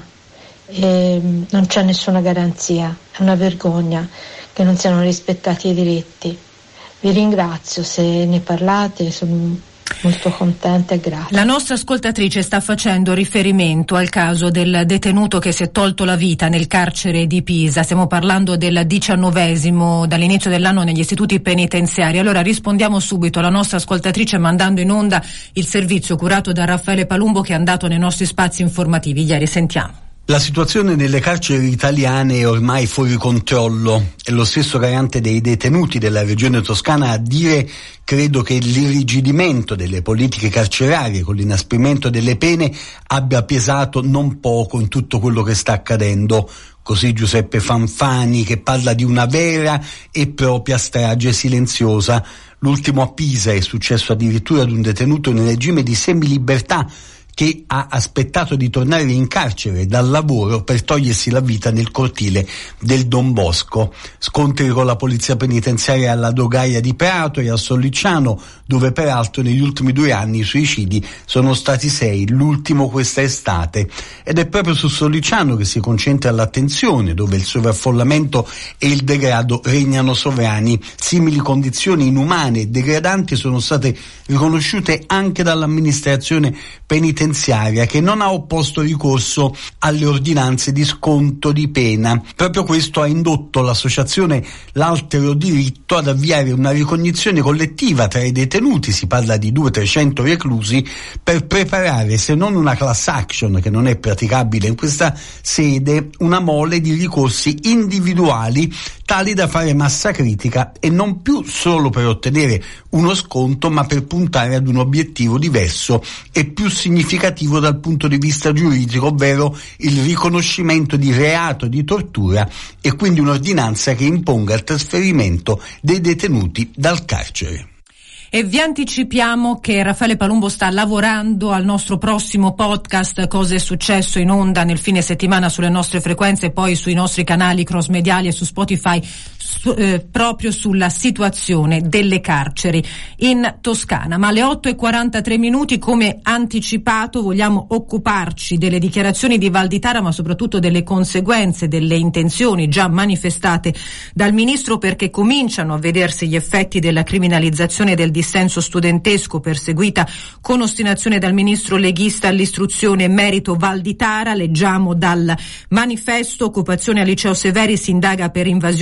E non c'è nessuna garanzia, è una vergogna che non siano rispettati i diritti. Vi ringrazio, se ne parlate sono molto contenta e grata. La nostra ascoltatrice sta facendo riferimento al caso del detenuto che si è tolto la vita nel carcere di Pisa. Stiamo parlando del diciannovesimo dall'inizio dell'anno negli istituti penitenziari. Allora rispondiamo subito alla nostra ascoltatrice mandando in onda il servizio curato da Raffaele Palumbo, che è andato nei nostri spazi informativi ieri. Sentiamo. La situazione nelle carceri italiane è ormai fuori controllo. È lo stesso garante dei detenuti della regione Toscana a dire: credo che l'irrigidimento delle politiche carcerarie con l'inasprimento delle pene abbia pesato non poco in tutto quello che sta accadendo. Così Giuseppe Fanfani, che parla di una vera e propria strage silenziosa. L'ultimo a Pisa è successo addirittura ad un detenuto in regime di semilibertà che ha aspettato di tornare in carcere dal lavoro per togliersi la vita nel cortile del Don Bosco. Scontri con la polizia penitenziaria alla Dogaia di Prato e a Sollicciano, dove peraltro negli ultimi due anni i suicidi sono stati sei, l'ultimo questa estate. Ed è proprio su Sollicciano che si concentra l'attenzione, dove il sovraffollamento e il degrado regnano sovrani. Simili condizioni inumane e degradanti sono state riconosciute anche dall'amministrazione penitenziaria, che non ha opposto ricorso alle ordinanze di sconto di pena. Proprio questo ha indotto l'associazione L'Altero Diritto ad avviare una ricognizione collettiva tra i detenuti, si parla di duecento trecento reclusi, per preparare, se non una class action, che non è praticabile in questa sede, una mole di ricorsi individuali tali da fare massa critica, e non più solo per ottenere uno sconto, ma per puntare ad un obiettivo diverso e più significativo dal punto di vista giuridico, ovvero il riconoscimento di reato di tortura e quindi un'ordinanza che imponga il trasferimento dei detenuti dal carcere. E vi anticipiamo che Raffaele Palumbo sta lavorando al nostro prossimo podcast Cosa è successo, in onda nel fine settimana sulle nostre frequenze e poi sui nostri canali cross mediali e su Spotify, su, eh, proprio sulla situazione delle carceri in Toscana. Ma alle otto e quarantatré minuti, come anticipato, vogliamo occuparci delle dichiarazioni di Valditara, ma soprattutto delle conseguenze, delle intenzioni già manifestate dal ministro, perché cominciano a vedersi gli effetti della criminalizzazione del dissenso studentesco perseguita con ostinazione dal ministro leghista all'istruzione merito Valditara. Leggiamo dal manifesto: occupazione al liceo Severi, si indaga per invasione danni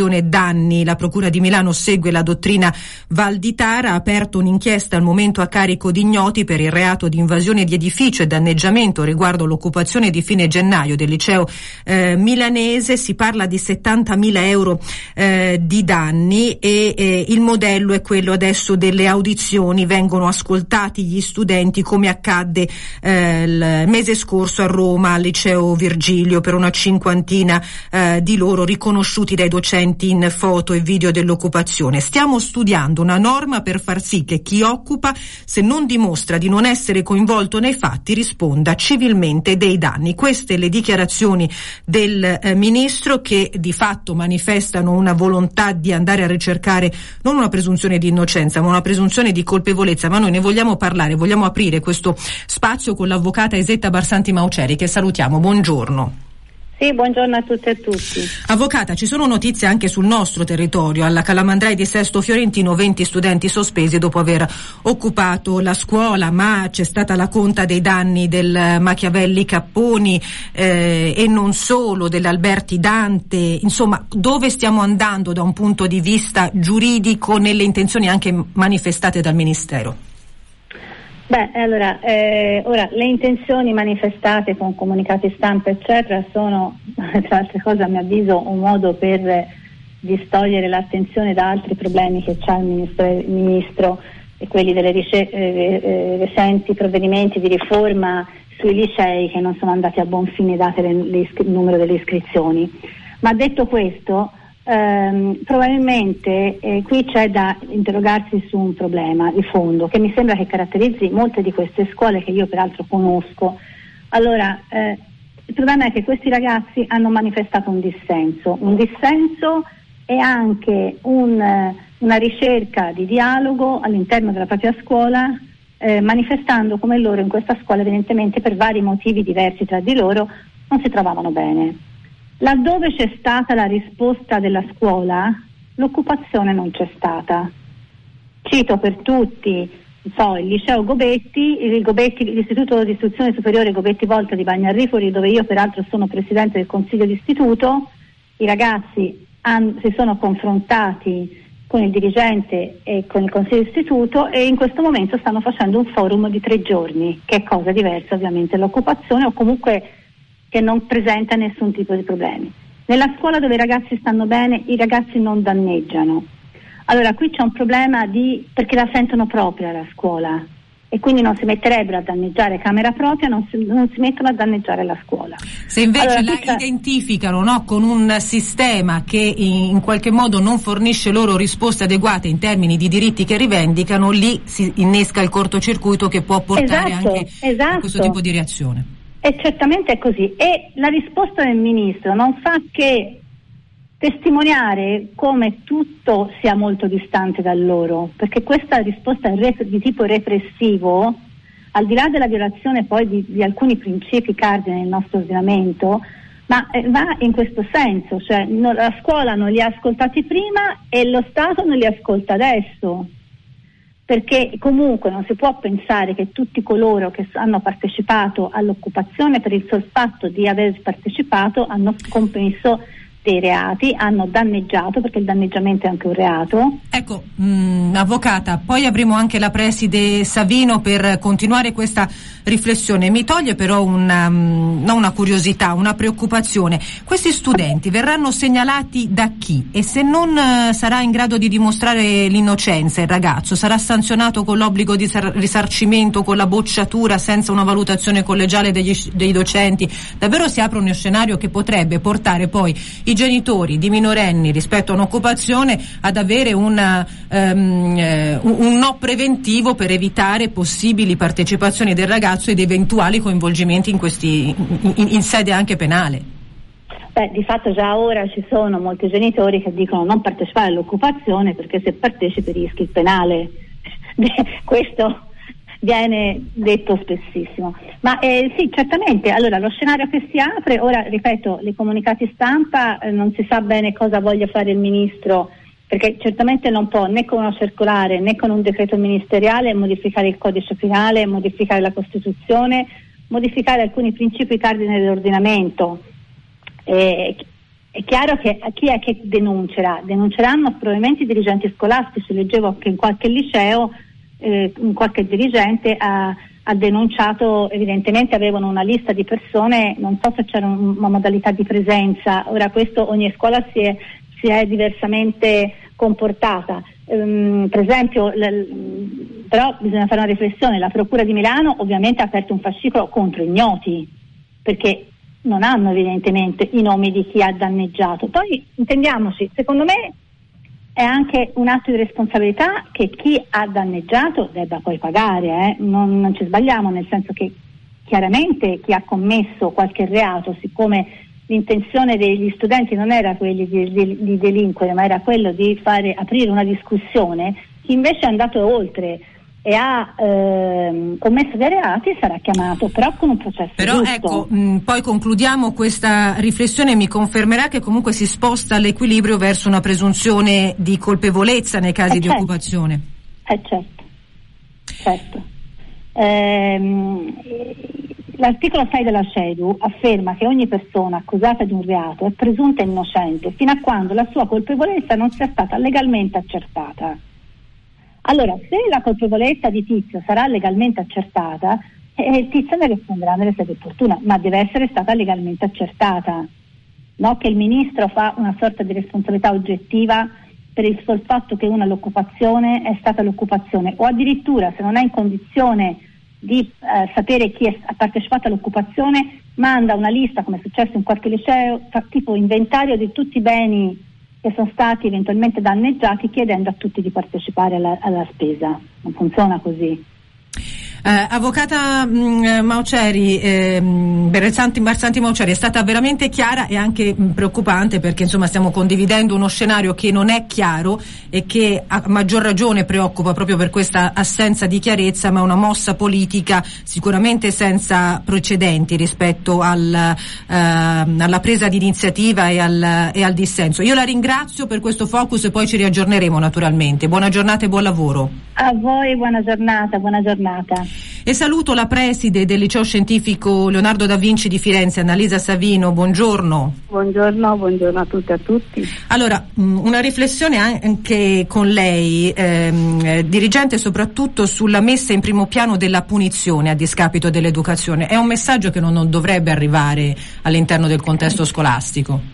danni. La Procura di Milano segue la dottrina Valditara, ha aperto un'inchiesta al momento a carico di ignoti per il reato di invasione di edificio e danneggiamento riguardo l'occupazione di fine gennaio del liceo eh, milanese. Si parla di settantamila euro eh, di danni e eh, il modello è quello adesso delle audizioni. Vengono ascoltati gli studenti come accadde eh, il mese scorso a Roma al liceo Virgilio per una cinquantina eh, di loro riconosciuti dai docenti in foto e video dell'occupazione. Stiamo studiando una norma per far sì che chi occupa, se non dimostra di non essere coinvolto nei fatti, risponda civilmente dei danni. Queste le dichiarazioni del eh, ministro, che di fatto manifestano una volontà di andare a ricercare non una presunzione di innocenza ma una presunzione di colpevolezza, ma noi ne vogliamo parlare, vogliamo aprire questo spazio con l'avvocata Isetta Barsanti Mauceri, che salutiamo. Buongiorno. Sì, buongiorno a tutte e tutti. Avvocata, ci sono notizie anche sul nostro territorio. Alla Calamandrei di Sesto Fiorentino venti studenti sospesi dopo aver occupato la scuola, ma c'è stata la conta dei danni del Machiavelli Capponi eh, e non solo, dell'Alberti Dante. Insomma, dove stiamo andando da un punto di vista giuridico nelle intenzioni anche manifestate dal Ministero? Beh, allora, eh, ora le intenzioni manifestate con comunicati stampa eccetera sono, tra altre cose a mio avviso, un modo per distogliere l'attenzione da altri problemi che c'ha il ministro, il ministro e quelli delle rice- eh, eh, recenti provvedimenti di riforma sui licei che non sono andati a buon fine date le, le iscri- il numero delle iscrizioni. Ma detto questo, ehm, probabilmente eh, qui c'è da interrogarsi su un problema di fondo che mi sembra che caratterizzi molte di queste scuole che io peraltro conosco. Allora, eh, il problema è che questi ragazzi hanno manifestato un dissenso, un dissenso e anche un, eh, una ricerca di dialogo all'interno della propria scuola, eh, manifestando come loro in questa scuola evidentemente per vari motivi diversi tra di loro non si trovavano bene. Laddove c'è stata la risposta della scuola, l'occupazione non c'è stata. Cito per tutti, so, il liceo Gobetti, il Gobetti, l'istituto di istruzione superiore Gobetti Volta di Bagnarrifoli, dove io peraltro sono presidente del consiglio d'istituto. I ragazzi han, si sono confrontati con il dirigente e con il consiglio d'istituto e in questo momento stanno facendo un forum di tre giorni, che è cosa diversa ovviamente dall'occupazione, o comunque che non presenta nessun tipo di problemi. Nella scuola dove i ragazzi stanno bene, i ragazzi non danneggiano. Allora qui c'è un problema di perché la sentono propria la scuola e quindi non si metterebbero a danneggiare camera propria, non si, non si mettono a danneggiare la scuola. Se invece allora, la identificano, no, con un sistema che in qualche modo non fornisce loro risposte adeguate in termini di diritti che rivendicano, lì si innesca il cortocircuito che può portare esatto, anche esatto. a questo tipo di reazione. E certamente è così. E la risposta del ministro non fa che testimoniare come tutto sia molto distante da loro, perché questa risposta è rep- di tipo repressivo, al di là della violazione poi di, di alcuni principi cardine del nostro ordinamento, ma eh, va in questo senso, cioè no, la scuola non li ha ascoltati prima e lo Stato non li ascolta adesso, perché comunque non si può pensare che tutti coloro che hanno partecipato all'occupazione per il sol fatto di aver partecipato hanno commesso dei reati, hanno danneggiato, perché il danneggiamento è anche un reato. Ecco, mh, avvocata, poi avremo anche la preside Savino per continuare questa riflessione. Mi toglie però una, mh, non una curiosità, una preoccupazione. Questi studenti verranno segnalati da chi? E se non uh, sarà in grado di dimostrare l'innocenza il ragazzo, sarà sanzionato con l'obbligo di sar- risarcimento, con la bocciatura, senza una valutazione collegiale degli, dei docenti? Davvero si apre uno scenario che potrebbe portare poi i genitori di minorenni rispetto a un'occupazione ad avere una, um, eh, un, un no preventivo per evitare possibili partecipazioni del ragazzo ed eventuali coinvolgimenti in, questi, in, in sede anche penale. Beh, di fatto già ora ci sono molti genitori che dicono non partecipare all'occupazione perché se partecipi rischi il penale. Questo viene detto spessissimo, ma eh, sì, certamente. Allora, lo scenario che si apre ora, ripeto, i comunicati stampa, eh, non si sa bene cosa voglia fare il ministro, perché certamente non può né con una circolare né con un decreto ministeriale modificare il codice penale, modificare la Costituzione, modificare alcuni principi cardine dell'ordinamento. Eh, è chiaro che chi è che denuncerà? Denunceranno probabilmente i dirigenti scolastici. Leggevo che in qualche liceo eh, qualche dirigente ha, ha denunciato, evidentemente avevano una lista di persone, non so se c'era un, una modalità di presenza, ora questo ogni scuola si è, si è diversamente comportata. Um, per esempio, l- però bisogna fare una riflessione, la Procura di Milano ovviamente ha aperto un fascicolo contro ignoti, perché non hanno evidentemente i nomi di chi ha danneggiato. Poi intendiamoci, secondo me è anche un atto di responsabilità che chi ha danneggiato debba poi pagare, eh? non, non ci sbagliamo, nel senso che chiaramente chi ha commesso qualche reato, siccome l'intenzione degli studenti non era quella di, di, di delinquere, ma era quello di fare aprire una discussione, chi invece è andato oltre e ha ehm, commesso dei reati sarà chiamato, però con un processo però giusto. Ecco, mh, poi concludiamo questa riflessione. Mi confermerà che comunque si sposta l'equilibrio verso una presunzione di colpevolezza nei casi eh di certo. occupazione. Eh certo, certo. Ehm, l'articolo sei della CEDU afferma che ogni persona accusata di un reato è presunta innocente fino a quando la sua colpevolezza non sia stata legalmente accertata. Allora, se la colpevolezza di Tizio sarà legalmente accertata, eh, Tizio ne risponderà nelle sedi opportune, ma deve essere stata legalmente accertata, no? Che il ministro fa una sorta di responsabilità oggettiva per il sol fatto che una l'occupazione è stata l'occupazione, o addirittura se non è in condizione di eh, sapere chi è, ha partecipato all'occupazione, manda una lista, come è successo in qualche liceo, fa tipo inventario di tutti i beni che sono stati eventualmente danneggiati, chiedendo a tutti di partecipare alla, alla spesa. Non funziona così. Eh, avvocata mh, Mauceri, eh, Berezzanti Marzanti Mauceri, è stata veramente chiara e anche mh, preoccupante, perché insomma stiamo condividendo uno scenario che non è chiaro e che a maggior ragione preoccupa proprio per questa assenza di chiarezza, ma è una mossa politica sicuramente senza precedenti rispetto al, eh, alla presa di iniziativa e al, e al dissenso. Io la ringrazio per questo focus e poi ci riaggiorneremo naturalmente. Buona giornata e buon lavoro. A voi buona giornata, buona giornata. E saluto la preside del liceo scientifico Leonardo da Vinci di Firenze, Annalisa Savino. Buongiorno. Buongiorno, buongiorno a tutti e a tutti. Allora, una riflessione anche con lei, ehm, dirigente soprattutto sulla messa in primo piano della punizione a discapito dell'educazione. È un messaggio che non, non dovrebbe arrivare all'interno del contesto scolastico.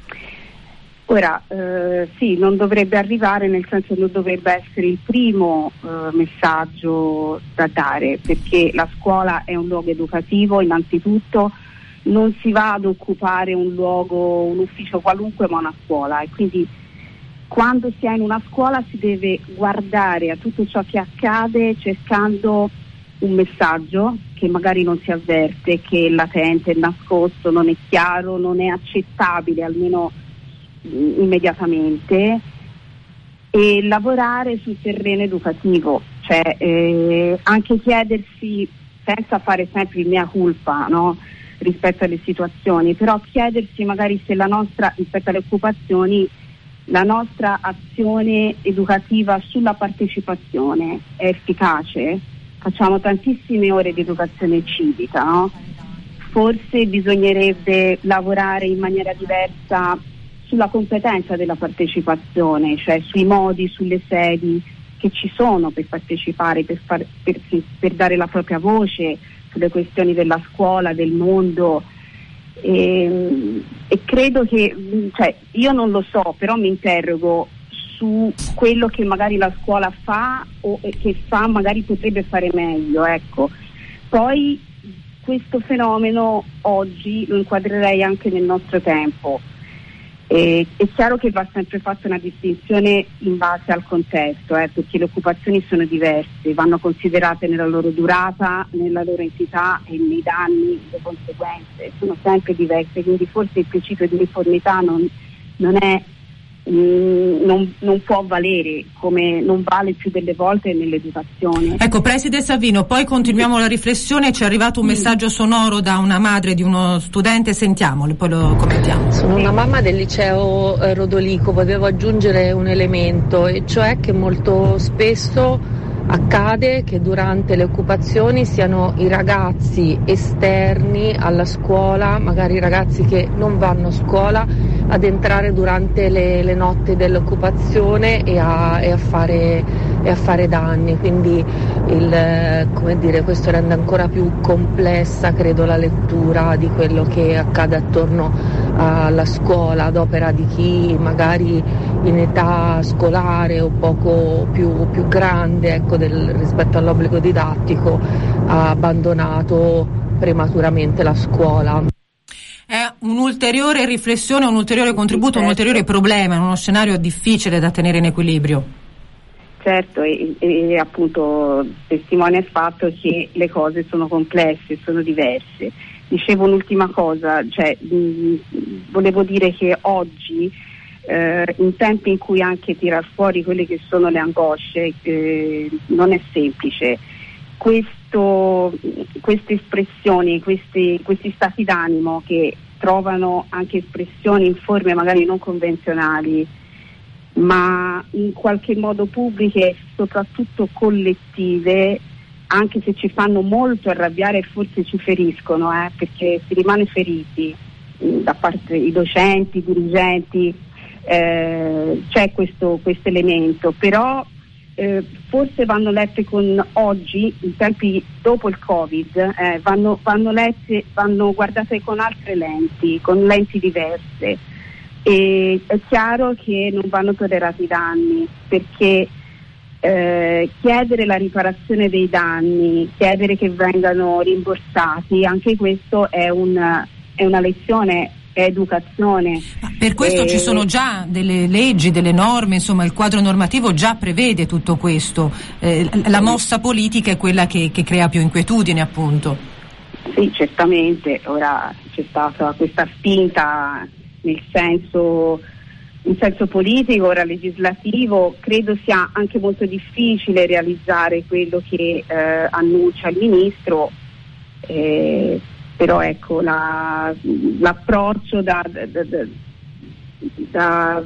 Ora, eh, sì, non dovrebbe arrivare, nel senso che non dovrebbe essere il primo eh, messaggio da dare, perché la scuola è un luogo educativo innanzitutto, non si va ad occupare un luogo, un ufficio qualunque, ma una scuola, e quindi quando si è in una scuola si deve guardare a tutto ciò che accade cercando un messaggio che magari non si avverte, che è latente, è nascosto, non è chiaro, non è accettabile almeno immediatamente, e lavorare sul terreno educativo, cioè eh, anche chiedersi, senza fare sempre il mea culpa, no, rispetto alle situazioni, però chiedersi magari se la nostra, rispetto alle occupazioni, la nostra azione educativa sulla partecipazione è efficace. Facciamo tantissime ore di educazione civica, no? Forse bisognerebbe lavorare in maniera diversa sulla competenza della partecipazione, cioè sui modi, sulle sedi che ci sono per partecipare, per, far, per, per dare la propria voce sulle questioni della scuola, del mondo, e, e credo che, cioè, io non lo so, però mi interrogo su quello che magari la scuola fa o che fa magari potrebbe fare meglio, ecco. Poi questo fenomeno oggi lo inquadrerei anche nel nostro tempo. Eh, è chiaro che va sempre fatta una distinzione in base al contesto, eh, perché le occupazioni sono diverse, vanno considerate nella loro durata, nella loro entità e nei danni, le conseguenze sono sempre diverse, quindi forse il principio di uniformità non, non è mh, non, non può valere, come non vale più delle volte nell'educazione. Ecco, Preside Savino, poi continuiamo la riflessione. Ci è arrivato un messaggio sonoro da una madre di uno studente, sentiamolo, poi lo commentiamo. Sono una mamma del liceo Rodolico, volevo aggiungere un elemento, e cioè che molto spesso accade che durante le occupazioni siano i ragazzi esterni alla scuola, magari i ragazzi che non vanno a scuola, ad entrare durante le, le notti dell'occupazione e a, e a fare, e a fare danni. Quindi il, come dire, questo rende ancora più complessa, credo, la lettura di quello che accade attorno alla scuola ad opera di chi magari in età scolare o poco più, più grande, ecco, del, rispetto all'obbligo didattico, ha abbandonato prematuramente la scuola. È un'ulteriore riflessione, un ulteriore contributo, certo. Un ulteriore problema, in uno scenario difficile da tenere in equilibrio. Certo, e, e appunto testimonia il fatto che le cose sono complesse, sono diverse. Dicevo un'ultima cosa, cioè mh, volevo dire che oggi, eh, in tempi in cui anche tirar fuori quelle che sono le angosce, eh, non è semplice. Questo, queste espressioni, questi, questi stati d'animo che trovano anche espressioni in forme magari non convenzionali, ma in qualche modo pubbliche e soprattutto collettive, anche se ci fanno molto arrabbiare e forse ci feriscono, eh, perché si rimane feriti mh, da parte dei docenti, i dirigenti, eh, c'è questo, questo elemento, però eh, forse vanno lette con oggi, in tempi dopo il Covid, eh, vanno, vanno lette, vanno guardate con altre lenti, con lenti diverse, e è chiaro che non vanno tollerati i danni, perché Eh, chiedere la riparazione dei danni, chiedere che vengano rimborsati, anche questo è, un, è una lezione, è educazione. Per questo eh, ci sono già delle leggi, delle norme, insomma il quadro normativo già prevede tutto questo. Eh, la mossa politica è quella che, che crea più inquietudine, appunto. Sì, certamente. Ora c'è stata questa spinta nel senso in senso politico, ora legislativo. Credo sia anche molto difficile realizzare quello che eh, annuncia il ministro, eh, però ecco la, l'approccio da, da, da, da,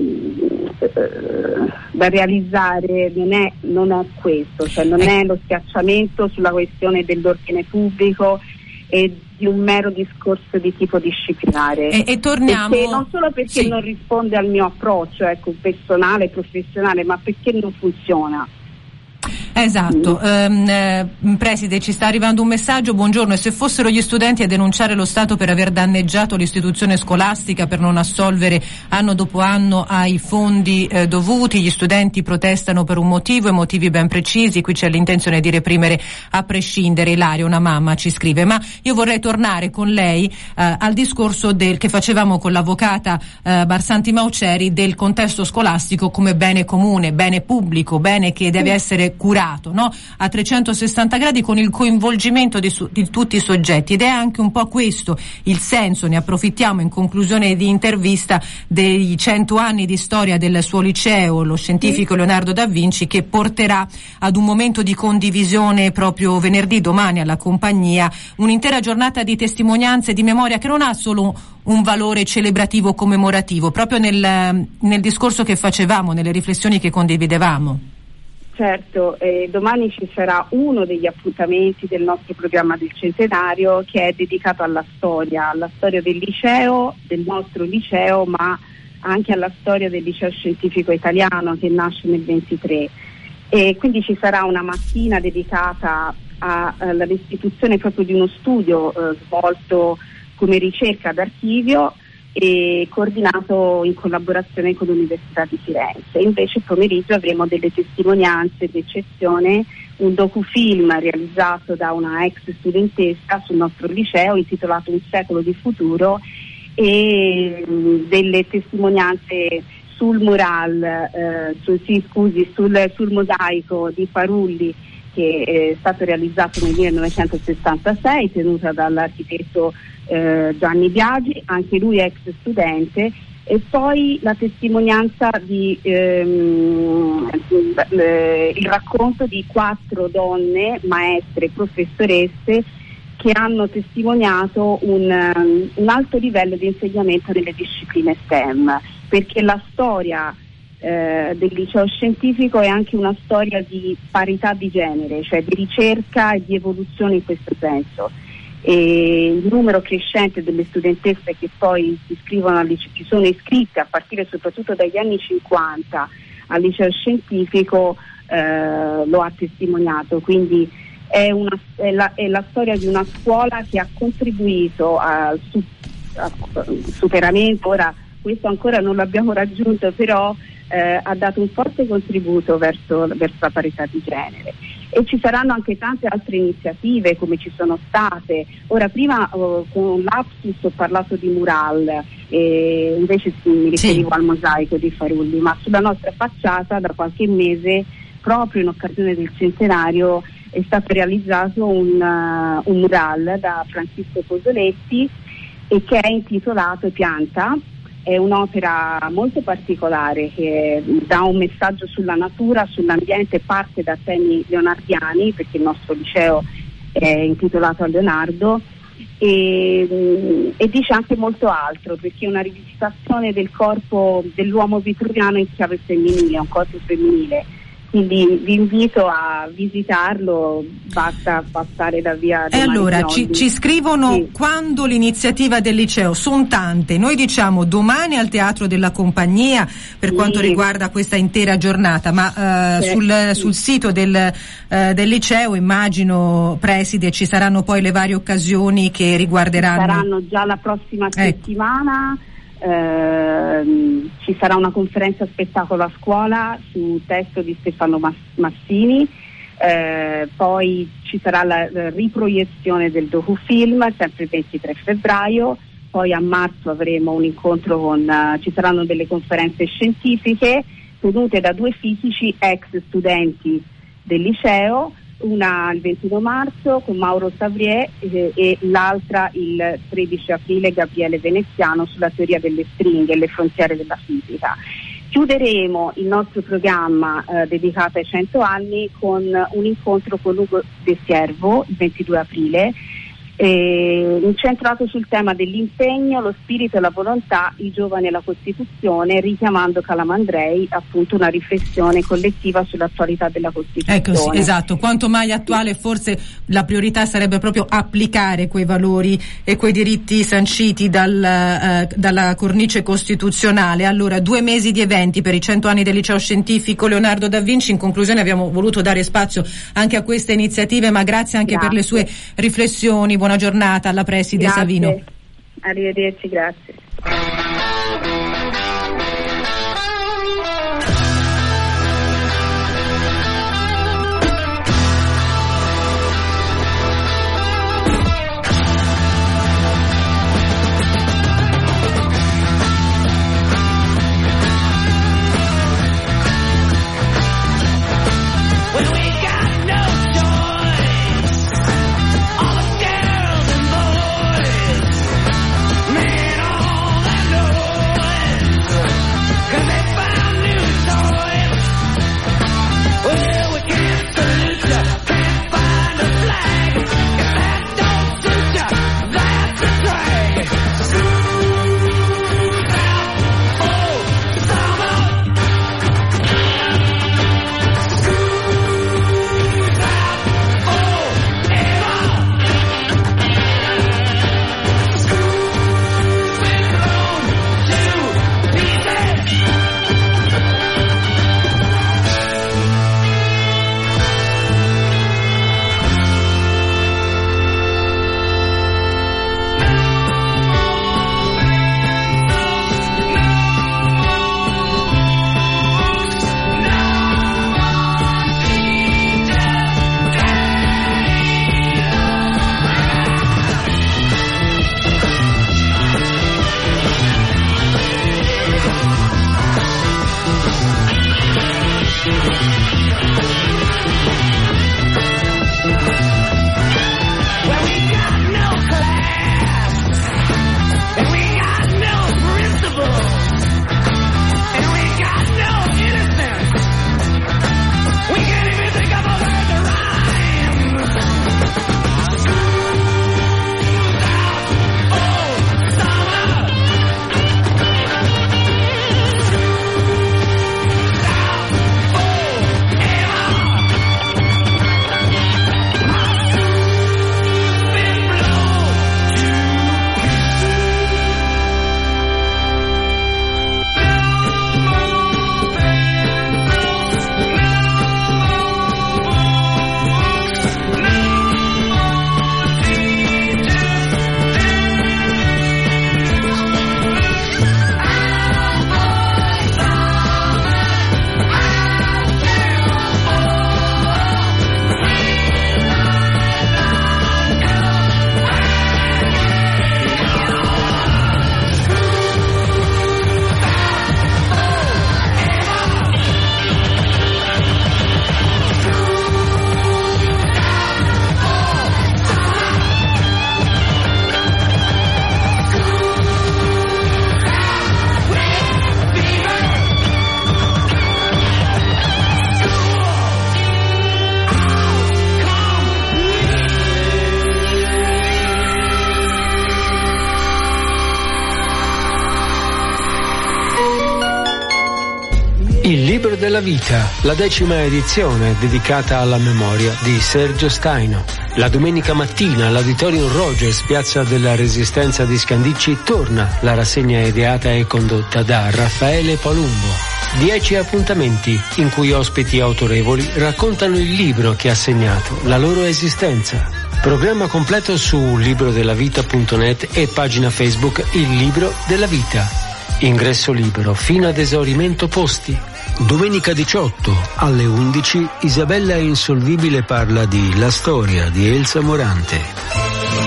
da realizzare non è, non è questo, cioè non è lo schiacciamento sulla questione dell'ordine pubblico e di un mero discorso di tipo disciplinare, e, e torniamo perché, non solo perché sì. non risponde al mio approccio, ecco, personale, professionale, ma perché non funziona. Esatto, mm. eh, Preside, ci sta arrivando un messaggio. Buongiorno, e se fossero gli studenti a denunciare lo Stato per aver danneggiato l'istituzione scolastica per non assolvere anno dopo anno ai fondi eh, dovuti, gli studenti protestano per un motivo e motivi ben precisi, qui c'è l'intenzione di reprimere a prescindere. Ilaria, una mamma, ci scrive, ma io vorrei tornare con lei eh, al discorso del, che facevamo con l'avvocata eh, Barsanti Mauceri, del contesto scolastico come bene comune, bene pubblico, bene che deve mm. essere curato, no? A trecentosessanta gradi, con il coinvolgimento di, su, di tutti i soggetti, ed è anche un po' questo il senso, ne approfittiamo in conclusione di intervista, dei cento anni di storia del suo liceo, lo scientifico Leonardo da Vinci, che porterà ad un momento di condivisione proprio venerdì, domani, alla compagnia, un'intera giornata di testimonianze e di memoria che non ha solo un valore celebrativo commemorativo, proprio nel, nel discorso che facevamo, nelle riflessioni che condividevamo. Certo, eh, domani ci sarà uno degli appuntamenti del nostro programma del centenario, che è dedicato alla storia, alla storia del liceo, del nostro liceo, ma anche alla storia del liceo scientifico italiano, che nasce nel ventitré. E quindi ci sarà una mattina dedicata a, alla restituzione proprio di uno studio eh, svolto come ricerca d'archivio e coordinato in collaborazione con l'Università di Firenze. Invece il pomeriggio avremo delle testimonianze d'eccezione, un docufilm realizzato da una ex studentessa sul nostro liceo intitolato Un secolo di futuro, e mh, delle testimonianze sul mural, eh, sul, sì, scusi, sul, sul mosaico di Farulli, che è stato realizzato nel millenovecentosessantasei, tenuta dall'architetto eh, Gianni Biagi, anche lui ex studente, e poi la testimonianza di ehm, il racconto di quattro donne, maestre, professoresse, che hanno testimoniato un, un alto livello di insegnamento nelle discipline STEM, perché la storia eh, del liceo scientifico è anche una storia di parità di genere, cioè di ricerca e di evoluzione in questo senso. E il numero crescente delle studentesse che poi si iscrivono al liceo, ci sono iscritte a partire soprattutto dagli anni cinquanta al liceo scientifico eh, lo ha testimoniato, quindi è, una, è, la, è la storia di una scuola che ha contribuito al su, superamento. Ora questo ancora non l'abbiamo raggiunto, però eh, ha dato un forte contributo verso, verso la parità di genere. E ci saranno anche tante altre iniziative come ci sono state. Ora prima oh, con l'Apsus ho parlato di mural, e invece sì, mi riferivo sì. al mosaico di Farulli, ma sulla nostra facciata da qualche mese, proprio in occasione del centenario, è stato realizzato un, uh, un mural da Francisco Posoletti e che è intitolato Pianta. È un'opera molto particolare che dà un messaggio sulla natura, sull'ambiente, parte da temi leonardiani, perché il nostro liceo è intitolato a Leonardo, e, e dice anche molto altro, perché è una rivisitazione del corpo dell'uomo vitruviano in chiave femminile, un corpo femminile. Quindi vi invito a visitarlo, basta passare da via. E allora ci, ci scrivono sì. Quando l'iniziativa del liceo, sono tante, noi diciamo domani al Teatro della Compagnia per sì. quanto riguarda questa intera giornata, ma uh, sì. sul, sul sito del, uh, del liceo immagino, preside, ci saranno poi le varie occasioni che riguarderanno. Saranno già la prossima ecco. settimana. Eh, ci sarà una conferenza spettacolo a scuola su testo di Stefano Massini, eh, poi ci sarà la, la riproiezione del docufilm sempre il ventitré febbraio, poi a marzo avremo un incontro con uh, ci saranno delle conferenze scientifiche tenute da due fisici ex studenti del liceo, una il ventuno marzo con Mauro Savrier eh, e l'altra il tredici aprile Gabriele Veneziano sulla teoria delle stringhe e le frontiere della fisica. Chiuderemo il nostro programma eh, dedicato ai cento anni con un incontro con Ugo De Siervo il ventidue aprile, eh, incentrato sul tema dell'impegno, lo spirito e la volontà, i giovani e la Costituzione, richiamando Calamandrei, appunto una riflessione collettiva sull'attualità della Costituzione. Ecco, sì, esatto, quanto mai attuale, forse la priorità sarebbe proprio applicare quei valori e quei diritti sanciti dal, eh, dalla cornice costituzionale. Allora, due mesi di eventi per i cento anni del liceo scientifico Leonardo da Vinci. In conclusione abbiamo voluto dare spazio anche a queste iniziative, ma grazie anche grazie. per le sue riflessioni. Buona giornata alla preside grazie. Savino. Arrivederci, grazie. Man, all that Il libro della vita, la decima edizione dedicata alla memoria di Sergio Staino. La domenica mattina all'Auditorium Rogers, piazza della Resistenza di Scandicci, torna la rassegna ideata e condotta da Raffaele Palumbo. Dieci appuntamenti in cui ospiti autorevoli raccontano il libro che ha segnato la loro esistenza. Programma completo su librodellavita punto net e pagina Facebook Il Libro della Vita. Ingresso libero fino ad esaurimento posti. Domenica diciotto alle undici Isabella Insolvibile parla di La storia di Elsa Morante.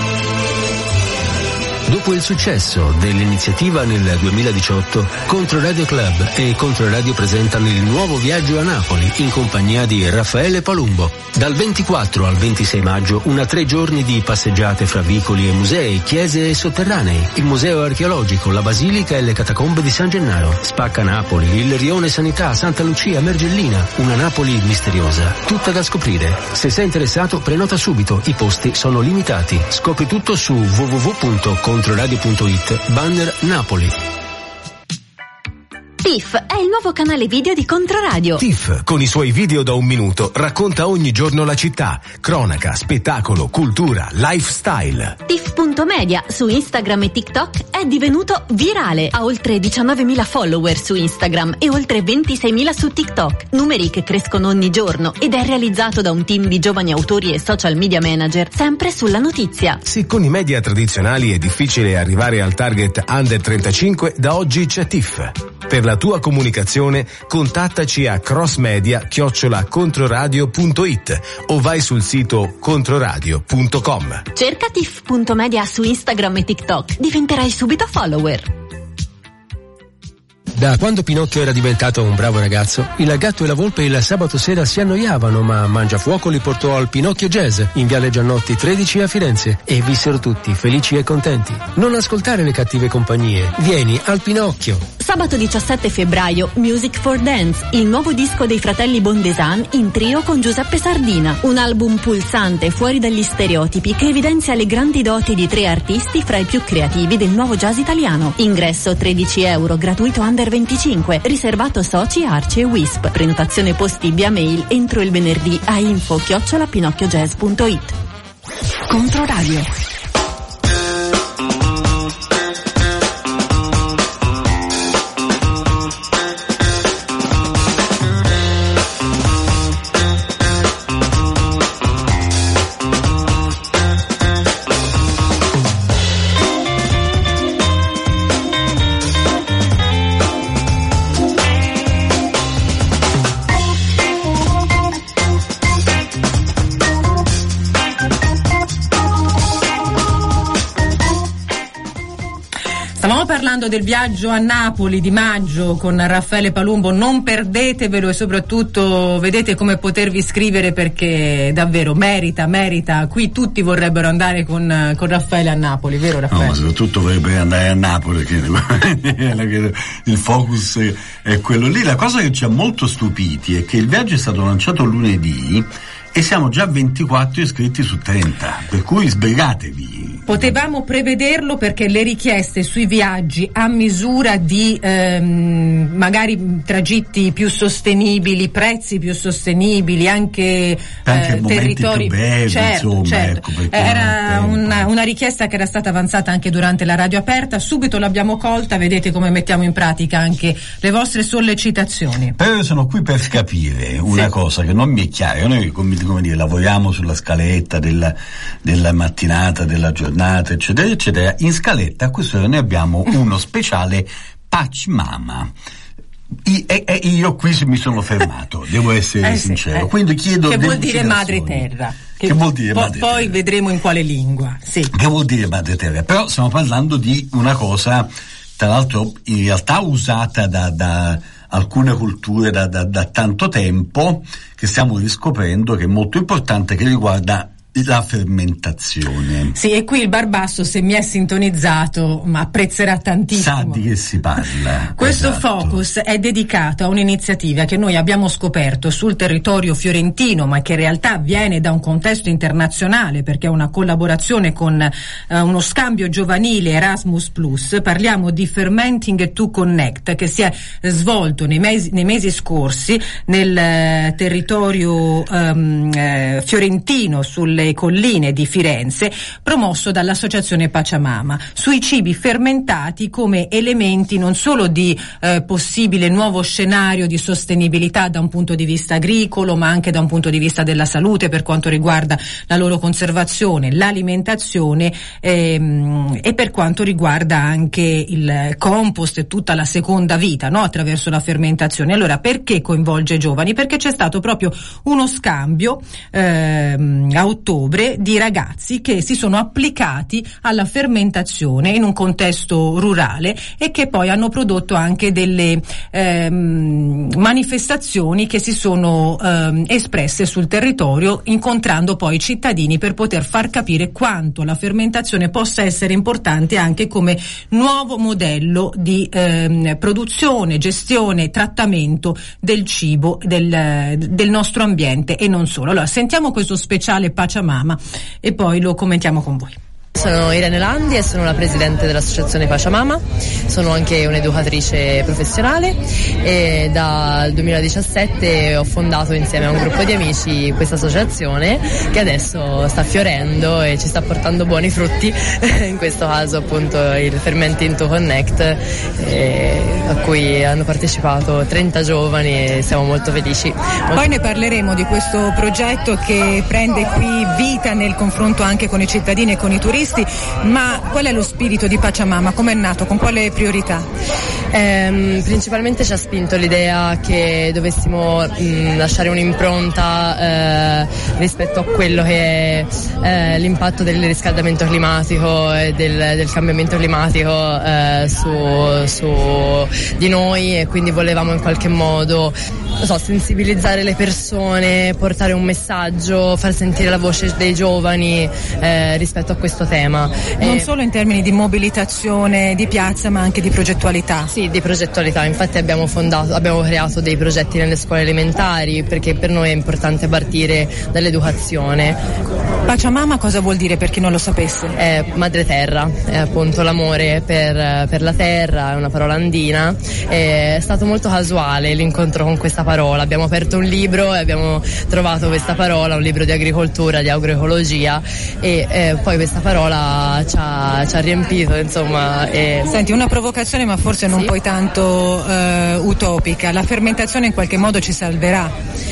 Dopo il successo dell'iniziativa nel duemiladiciotto, Controradio Club e Controradio presentano il nuovo viaggio a Napoli in compagnia di Raffaele Palumbo. Dal ventiquattro al ventisei maggio, una tre giorni di passeggiate fra vicoli e musei, chiese e sotterranei, il museo archeologico, la basilica e le catacombe di San Gennaro, Spacca Napoli, il Rione Sanità, Santa Lucia, Mergellina, una Napoli misteriosa, tutta da scoprire. Se sei interessato, prenota subito, i posti sono limitati. Scopri tutto su w w w punto controradio punto it, banner Napoli. T I F è il nuovo canale video di Controradio. T I F, con i suoi video da un minuto, racconta ogni giorno la città, cronaca, spettacolo, cultura, lifestyle. T I F punto media su Instagram e TikTok è divenuto virale. Ha oltre diciannovemila follower su Instagram e oltre ventiseimila su TikTok. Numeri che crescono ogni giorno ed è realizzato da un team di giovani autori e social media manager, sempre sulla notizia. Se con i media tradizionali è difficile arrivare al target under trentacinque, da oggi c'è T I F. Per la tua comunicazione contattaci a crossmedia chiocciola controradio punto it o vai sul sito controradio punto com. Cerca T I F punto media su Instagram e TikTok, diventerai subito follower. Da quando Pinocchio era diventato un bravo ragazzo, il gatto e la volpe il sabato sera si annoiavano, ma Mangiafuoco li portò al Pinocchio Jazz in Viale Giannotti tredici a Firenze e vissero tutti felici e contenti. Non ascoltare le cattive compagnie, vieni al Pinocchio. Sabato diciassette febbraio, Music for Dance, il nuovo disco dei fratelli Bondesan in trio con Giuseppe Sardina. Un album pulsante, fuori dagli stereotipi, che evidenzia le grandi doti di tre artisti fra i più creativi del nuovo jazz italiano. Ingresso tredici euro, gratuito under venticinque, riservato soci, Arci e Wisp. Prenotazione posti via mail entro il venerdì a info chiocciola pinocchiojazz punto it. Controradio. Parlando del viaggio a Napoli di maggio con Raffaele Palumbo, non perdetevelo e soprattutto vedete come potervi iscrivere, perché davvero merita, merita. Qui tutti vorrebbero andare con, con Raffaele a Napoli, vero Raffaele? No, ma soprattutto vorrebbe andare a Napoli, perché il focus è quello lì. La cosa che ci ha molto stupiti è che il viaggio è stato lanciato lunedì e siamo già ventiquattro iscritti su trenta, per cui sbrigatevi. Potevamo prevederlo perché le richieste sui viaggi a misura di ehm, magari tragitti più sostenibili, prezzi più sostenibili, anche, anche eh, territori più brevi, certo, insomma, certo. Ecco, era una, una richiesta che era stata avanzata anche durante la radio aperta, subito l'abbiamo colta, vedete come mettiamo in pratica anche le vostre sollecitazioni. Però io sono qui per capire una sì. cosa che non mi è chiara. Noi come, come dire, lavoriamo sulla scaletta della, della mattinata, della giornata, eccetera eccetera. In scaletta a questo noi abbiamo uno speciale Patch Mama. I, e, e io qui mi sono fermato, devo essere eh sincero. Sì, eh. Quindi chiedo che vuol dire madre terra. Che, che vuol dire po- madre poi terra. Vedremo in quale lingua. Sì. Che vuol dire madre terra? Però stiamo parlando di una cosa, tra l'altro, in realtà usata da, da alcune culture da, da, da tanto tempo, che stiamo riscoprendo, che è molto importante, che riguarda la fermentazione. Sì, e qui il Barbasso, se mi è sintonizzato, ma apprezzerà tantissimo. Sa di che si parla. Questo esatto. focus è dedicato a un'iniziativa che noi abbiamo scoperto sul territorio fiorentino, ma che in realtà viene da un contesto internazionale, perché è una collaborazione con eh, uno scambio giovanile Erasmus Plus. Parliamo di Fermenting to Connect, che si è svolto nei mesi, nei mesi scorsi nel eh, territorio ehm, eh, fiorentino, sulle colline di Firenze, promosso dall'associazione Pachamama, sui cibi fermentati come elementi non solo di eh, possibile nuovo scenario di sostenibilità da un punto di vista agricolo, ma anche da un punto di vista della salute per quanto riguarda la loro conservazione, l'alimentazione ehm, e per quanto riguarda anche il compost e tutta la seconda vita, no? Attraverso la fermentazione. Allora, perché coinvolge i giovani? Perché c'è stato proprio uno scambio ehm, a ottobre di ragazzi che si sono applicati alla fermentazione in un contesto rurale e che poi hanno prodotto anche delle ehm, manifestazioni che si sono ehm, espresse sul territorio, incontrando poi i cittadini per poter far capire quanto la fermentazione possa essere importante anche come nuovo modello di ehm, produzione, gestione, trattamento del cibo del, del nostro ambiente e non solo. Allora, sentiamo questo speciale Pachamama e poi lo commentiamo con voi. Sono Irene Landi e sono la presidente dell'associazione Pachamama, sono anche un'educatrice professionale e dal duemiladiciassette ho fondato insieme a un gruppo di amici questa associazione che adesso sta fiorendo e ci sta portando buoni frutti, in questo caso appunto il Fermenting to Connect, eh, a cui hanno partecipato trenta giovani e siamo molto felici. Poi ne parleremo di questo progetto che prende qui vita nel confronto anche con i cittadini e con i turisti. Ma qual è lo spirito di Pachamama? Come è nato? Con quale priorità? Eh, principalmente ci ha spinto l'idea che dovessimo mh, lasciare un'impronta eh, rispetto a quello che è eh, l'impatto del riscaldamento climatico e del, del cambiamento climatico eh, su, su di noi, e quindi volevamo in qualche modo, non so, sensibilizzare le persone, portare un messaggio, far sentire la voce dei giovani eh, rispetto a questo tema. Non eh, solo in termini di mobilitazione di piazza, ma anche di progettualità. Sì, di progettualità. Infatti abbiamo fondato, abbiamo creato dei progetti nelle scuole elementari, perché per noi è importante partire dall'educazione. Pachamama cosa vuol dire, per chi non lo sapesse? È madre terra, è appunto l'amore per, per la terra, è una parola andina. È stato molto casuale l'incontro con questa parola. Abbiamo aperto un libro e abbiamo trovato questa parola, un libro di agricoltura, di agroecologia, e eh, poi questa parola ci ha, ci ha riempito, insomma. E... Senti, una provocazione, ma forse non sì? poi tanto eh, utopica. La fermentazione in qualche modo ci salverà?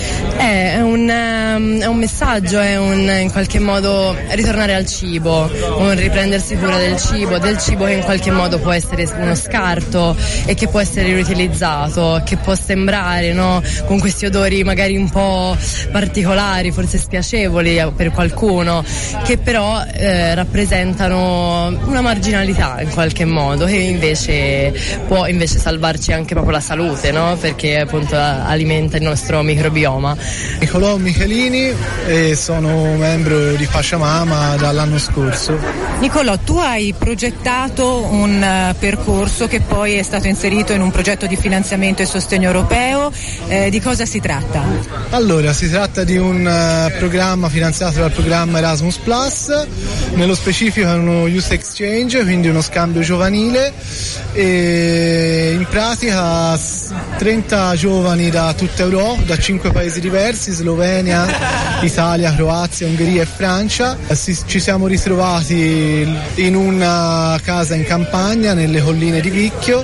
È un, è un messaggio, è un in qualche modo ritornare al cibo, un riprendersi cura del cibo, del cibo che in qualche modo può essere uno scarto e che può essere riutilizzato, che può sembrare, no, con questi odori magari un po' particolari, forse spiacevoli per qualcuno, che però eh, rappresentano una marginalità in qualche modo, che invece può invece salvarci anche proprio la salute, no? Perché appunto alimenta il nostro microbioma. Nicolò Michelini e sono membro di Pachamama dall'anno scorso. Nicolò, tu hai progettato un uh, percorso che poi è stato inserito in un progetto di finanziamento e sostegno europeo. Eh, di cosa si tratta? Allora, si tratta di un uh, programma finanziato dal programma Erasmus Plus, nello specifico è uno Youth Exchange, quindi uno scambio giovanile, e in pratica trenta giovani da tutta Europa, da cinque paesi diversi, Slovenia, Italia, Croazia, Ungheria e Francia. Ci siamo ritrovati in una casa in campagna nelle colline di Vicchio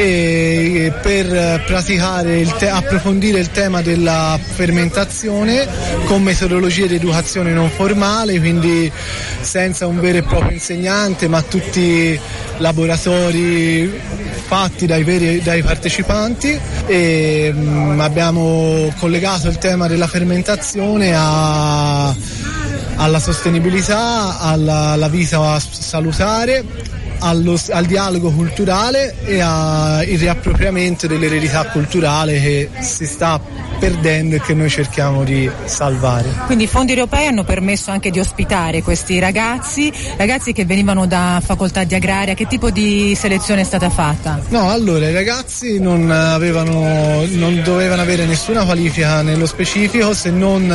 e per praticare il te- approfondire il tema della fermentazione con metodologie di educazione non formale, quindi senza un vero e proprio insegnante, ma tutti laboratori fatti dai veri dai partecipanti, e mh, abbiamo collegato il tema della fermentazione a, alla sostenibilità, alla, alla vita salutare allo, al dialogo culturale e al riappropriamento dell'eredità culturale che si sta perdendo e che noi cerchiamo di salvare. Quindi i fondi europei hanno permesso anche di ospitare questi ragazzi, ragazzi che venivano da facoltà di agraria. Che tipo di selezione è stata fatta? No, allora i ragazzi non avevano, non dovevano avere nessuna qualifica nello specifico, se non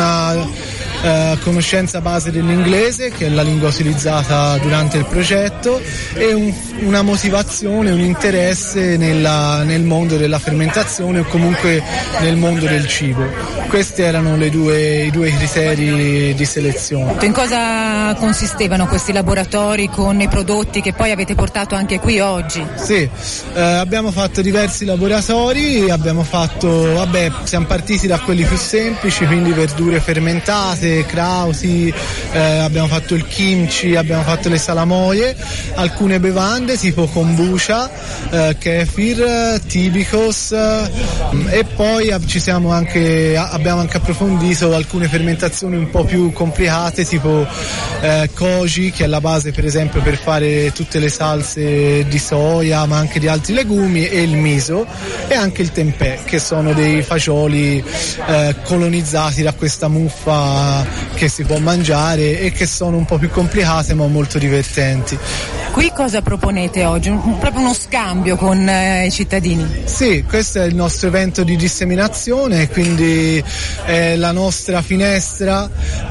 una eh, conoscenza base dell'inglese, che è la lingua utilizzata durante il progetto, e un, una motivazione, un interesse nella, nel mondo della fermentazione o comunque nel mondo del cibo. Questi erano le due, i due criteri di selezione. In cosa consistevano questi laboratori con i prodotti che poi avete portato anche qui oggi? Sì, eh, abbiamo fatto diversi laboratori, abbiamo fatto, vabbè, siamo partiti da quelli più semplici, quindi verdure fermentate, krausi, eh, abbiamo fatto il kimchi, abbiamo fatto le salamoie, alcune bevande tipo kombucha, eh, kefir, tibicos, eh, e poi ci siamo anche, abbiamo anche approfondito alcune fermentazioni un po' più complicate tipo eh, koji, che è la base per esempio per fare tutte le salse di soia ma anche di altri legumi, e il miso, e anche il tempeh, che sono dei fagioli eh, colonizzati da questa muffa che si può mangiare e che sono un po' più complicate ma molto divertenti. Qui cosa proponete oggi? Un, proprio uno scambio con eh, i cittadini? Sì, questo è il nostro evento di disseminazione, quindi è la nostra finestra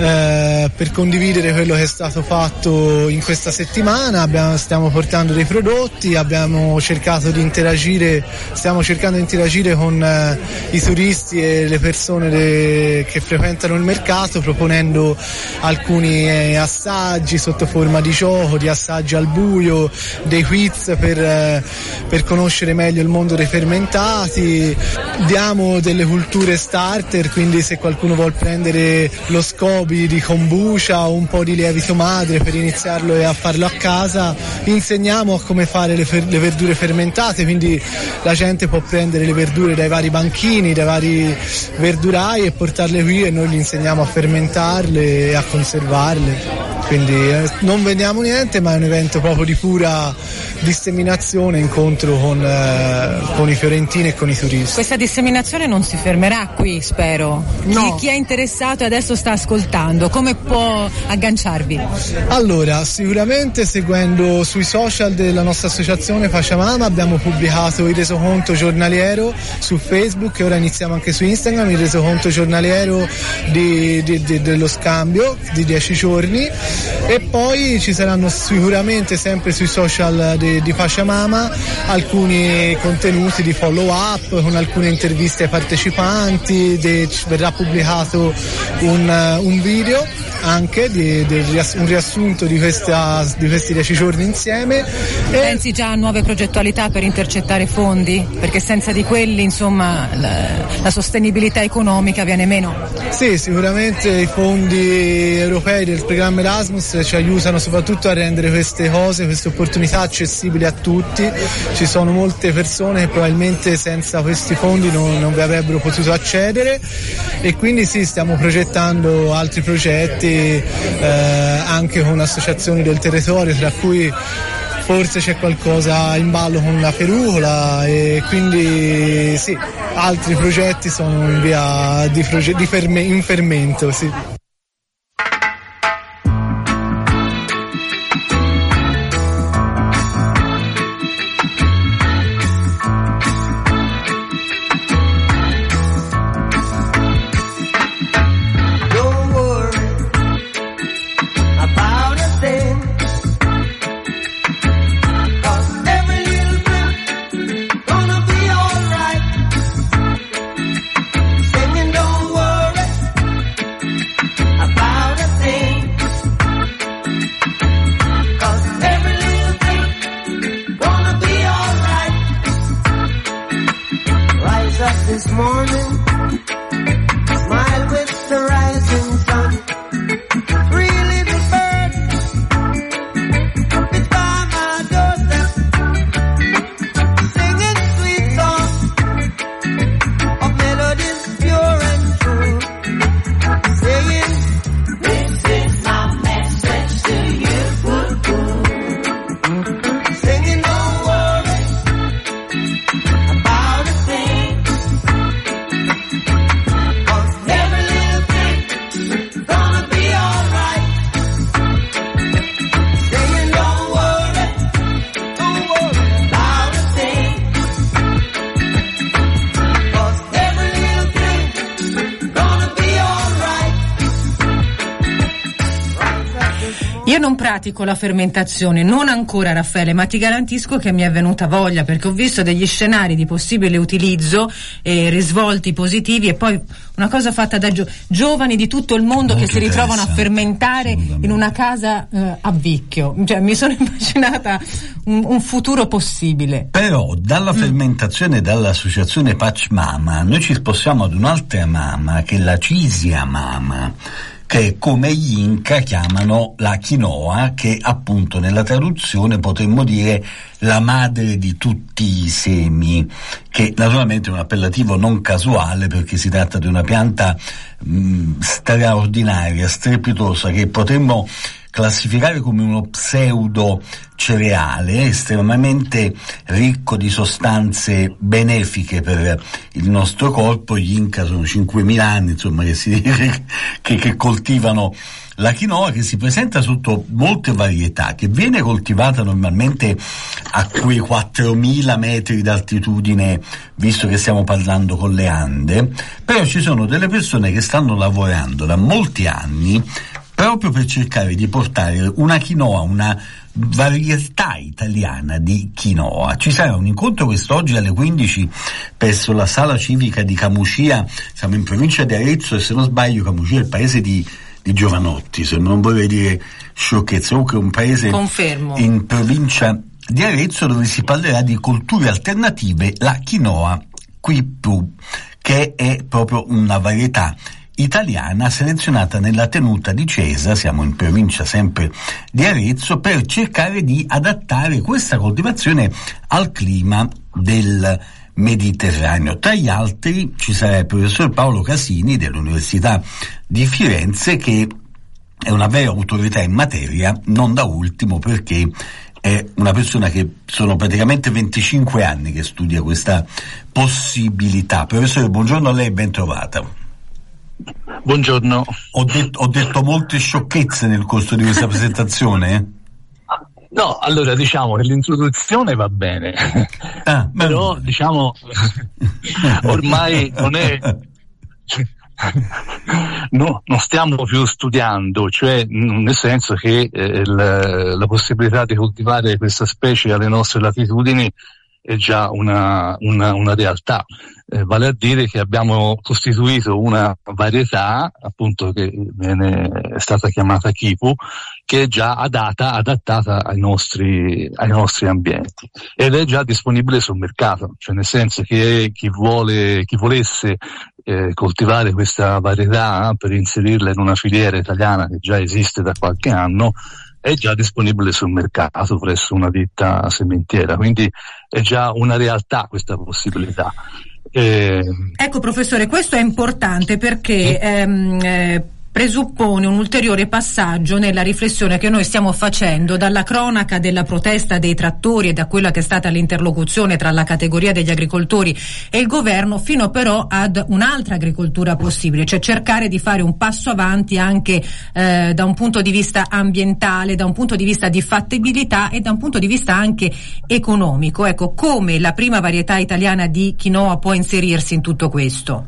eh, per condividere quello che è stato fatto in questa settimana. Abbiamo, stiamo portando dei prodotti, abbiamo cercato di interagire, stiamo cercando di interagire con eh, i turisti e le persone de, che frequentano il mercato, proponendo alcuni eh, assaggi sotto forma di gioco, di assaggi al buio, dei quiz per, eh, per conoscere meglio il mondo dei fermentati. Diamo delle culture starter, quindi se qualcuno vuol prendere lo scoby di kombucha o un po' di lievito madre per iniziarlo e a farlo a casa, insegniamo come fare le, fer- le verdure fermentate, quindi la gente può prendere le verdure dai vari banchini, dai vari verdurai e portarle qui e noi gli insegniamo a fermentarle e a conservarle. Quindi eh, non vendiamo niente, ma è un evento proprio di pura disseminazione, incontro con, eh, con i fiorentini e con i turisti. Questa disseminazione non si fermerà qui, spero. No. Chi, chi è interessato e adesso sta ascoltando, come può agganciarvi? Allora, sicuramente seguendo sui social della nostra associazione Facciamama abbiamo pubblicato il resoconto giornaliero su Facebook e ora iniziamo anche su Instagram il resoconto giornaliero di, di, di, dello scambio di dieci giorni, e poi ci saranno sicuramente sempre sui social di, di Facciamama alcuni contenuti di follow up con alcune interviste ai partecipanti, de, verrà pubblicato un, un video anche di, di un riassunto di, questa, di questi dieci giorni insieme. E pensi già a nuove progettualità per intercettare fondi? Perché senza di quelli insomma la, la sostenibilità economica viene meno. Sì, sicuramente i fondi europei del programma Erasmus ci aiutano soprattutto a rendere queste cose, queste opportunità accessibili a tutti. Ci sono molte persone che probabilmente senza questi fondi non, non vi avrebbero potuto accedere, e quindi sì, stiamo progettando altri progetti eh, anche con associazioni del territorio, tra cui forse c'è qualcosa in ballo con la ferucola, e quindi sì, altri progetti sono in via di, proge- di ferme- in fermento, sì. Io non pratico la fermentazione, non ancora, Raffaele, ma ti garantisco che mi è venuta voglia, perché ho visto degli scenari di possibile utilizzo e risvolti positivi, e poi una cosa fatta da gio- giovani di tutto il mondo Molto che si ritrovano a fermentare in una casa eh, a Vicchio. Cioè, mi sono immaginata un, un futuro possibile. Però dalla mm. fermentazione, dall'associazione Patch Mama, noi ci spostiamo ad un'altra mama, che è la Cisia Mama, che è come gli Inca chiamano la quinoa, che appunto nella traduzione potremmo dire la madre di tutti i semi, che naturalmente è un appellativo non casuale, perché si tratta di una pianta mh, straordinaria, strepitosa, che potremmo classificare come uno pseudo cereale estremamente ricco di sostanze benefiche per il nostro corpo. Gli Inca sono cinquemila anni, insomma, che si che, che coltivano la quinoa, che si presenta sotto molte varietà, che viene coltivata normalmente a quei quattromila metri d'altitudine, visto che stiamo parlando con le Ande. Però ci sono delle persone che stanno lavorando da molti anni proprio per cercare di portare una quinoa, una varietà italiana di quinoa. Ci sarà un incontro quest'oggi alle quindici presso la sala civica di Camucia, siamo in provincia di Arezzo, e se non sbaglio Camucia è il paese di, di Giovanotti, se non vorrei dire sciocchezza, comunque è un paese Confermo. in provincia di Arezzo, dove si parlerà di colture alternative, la quinoa Quipu, che è proprio una varietà italiana selezionata nella tenuta di Cesa, siamo in provincia sempre di Arezzo, per cercare di adattare questa coltivazione al clima del Mediterraneo. Tra gli altri ci sarà il professor Paolo Casini dell'Università di Firenze, che è una vera autorità in materia, non da ultimo perché è una persona che sono praticamente venticinque anni che studia questa possibilità. Professore, buongiorno a lei, ben trovata. Buongiorno. Ho detto, ho detto molte sciocchezze nel corso di questa presentazione? No, allora diciamo che l'introduzione va bene, ah, però diciamo ormai non è... No, non stiamo più studiando, cioè nel senso che eh, la, la possibilità di coltivare questa specie alle nostre latitudini è già una, una, una realtà, eh, vale a dire che abbiamo costituito una varietà, appunto, che viene, è stata chiamata Quipu, che è già adatta, adattata ai nostri, ai nostri ambienti, ed è già disponibile sul mercato, cioè nel senso che chi vuole, chi volesse eh, coltivare questa varietà per inserirla in una filiera italiana che già esiste da qualche anno, è già disponibile sul mercato presso una ditta sementiera, quindi è già una realtà questa possibilità. Eh... Ecco professore, questo è importante perché ehm, eh, presuppone un ulteriore passaggio nella riflessione che noi stiamo facendo dalla cronaca della protesta dei trattori e da quella che è stata l'interlocuzione tra la categoria degli agricoltori e il governo, fino però ad un'altra agricoltura possibile, cioè cercare di fare un passo avanti anche eh, da un punto di vista ambientale, da un punto di vista di fattibilità e da un punto di vista anche economico. Ecco, come la prima varietà italiana di quinoa può inserirsi in tutto questo?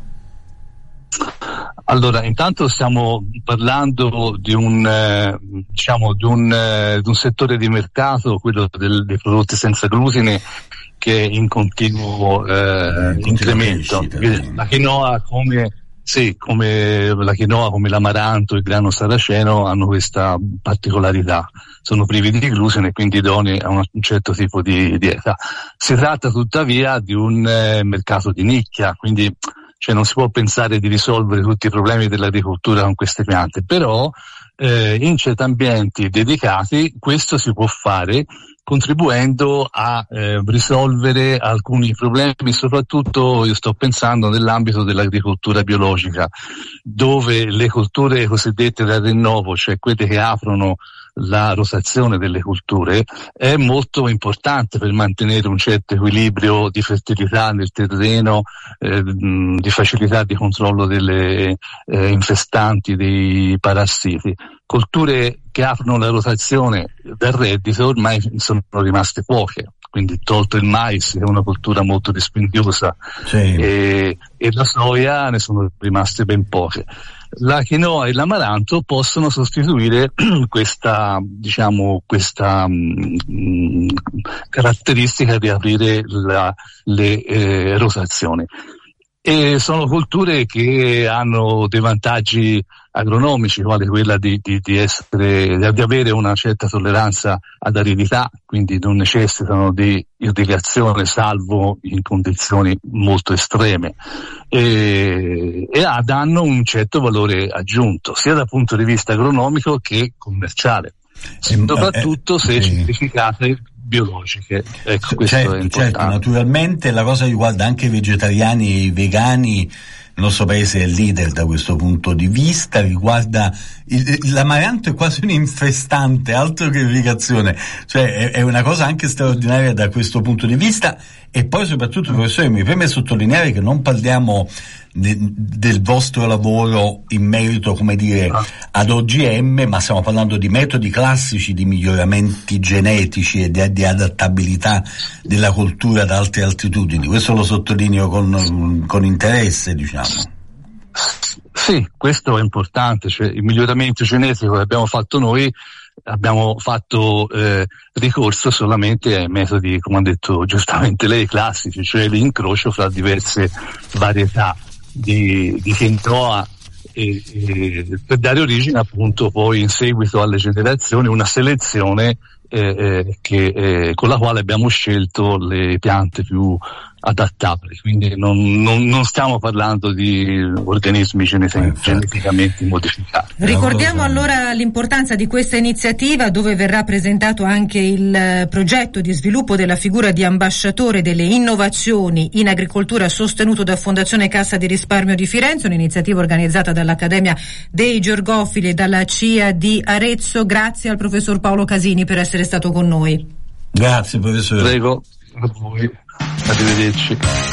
Allora, intanto stiamo parlando di un, eh, diciamo, di un, eh, di un settore di mercato, quello del, dei prodotti senza glutine, che è in continuo eh, incremento. La quinoa come, sì, come la quinoa, come l'amaranto, il grano saraceno hanno questa particolarità. Sono privi di glutine e quindi idonei a un certo tipo di dieta. Si tratta tuttavia di un eh, mercato di nicchia, quindi cioè non si può pensare di risolvere tutti i problemi dell'agricoltura con queste piante, però eh, in certi ambienti dedicati questo si può fare contribuendo a eh, risolvere alcuni problemi, soprattutto io sto pensando nell'ambito dell'agricoltura biologica, dove le colture cosiddette da rinnovo, cioè quelle che aprono la rotazione delle culture, è molto importante per mantenere un certo equilibrio di fertilità nel terreno, eh, di facilità di controllo delle eh, infestanti, dei parassiti. Colture che aprono la rotazione del reddito ormai sono rimaste poche, quindi tolto il mais, che è una coltura molto dispendiosa, sì. e, e la soia ne sono rimaste ben poche. la quinoa e l'amaranto possono sostituire questa, diciamo, questa mh, caratteristica di aprire la, le eh, rotazioni. E sono colture che hanno dei vantaggi agronomici, quale quella di, di, di essere, di avere una certa tolleranza ad aridità, quindi non necessitano di irrigazione salvo in condizioni molto estreme, e, e hanno un certo valore aggiunto, sia dal punto di vista agronomico che commerciale, soprattutto eh, se eh, certificate biologiche. Ecco, questo certo, è importante. Certo, naturalmente la cosa riguarda anche i vegetariani e i vegani. Il nostro paese è leader da questo punto di vista, riguarda il, l'amaranto è quasi un infestante, altro che irrigazione, cioè è, è una cosa anche straordinaria da questo punto di vista. E poi soprattutto, professore, mi preme sottolineare che non parliamo de, del vostro lavoro in merito, come dire, ad O G M, ma stiamo parlando di metodi classici di miglioramenti genetici e di, di adattabilità della coltura ad altre altitudini. Questo lo sottolineo con, con interesse, diciamo. Sì, questo è importante, cioè il miglioramento genetico che abbiamo fatto noi, abbiamo fatto eh, ricorso solamente ai metodi, come ha detto giustamente lei, classici, cioè l'incrocio fra diverse varietà di, di quinoa e, e, per dare origine appunto poi in seguito alle generazioni una selezione eh, eh, che, eh, con la quale abbiamo scelto le piante più adattabili, quindi non, non, non stiamo parlando di organismi genetic- geneticamente modificati. Ricordiamo allora l'importanza di questa iniziativa, dove verrà presentato anche il progetto di sviluppo della figura di ambasciatore delle innovazioni in agricoltura sostenuto da Fondazione Cassa di Risparmio di Firenze, un'iniziativa organizzata dall'Accademia dei Georgofili e dalla C I A di Arezzo. Grazie al professor Paolo Casini per essere stato con noi. Grazie professore. Prego, a voi. Arrivederci.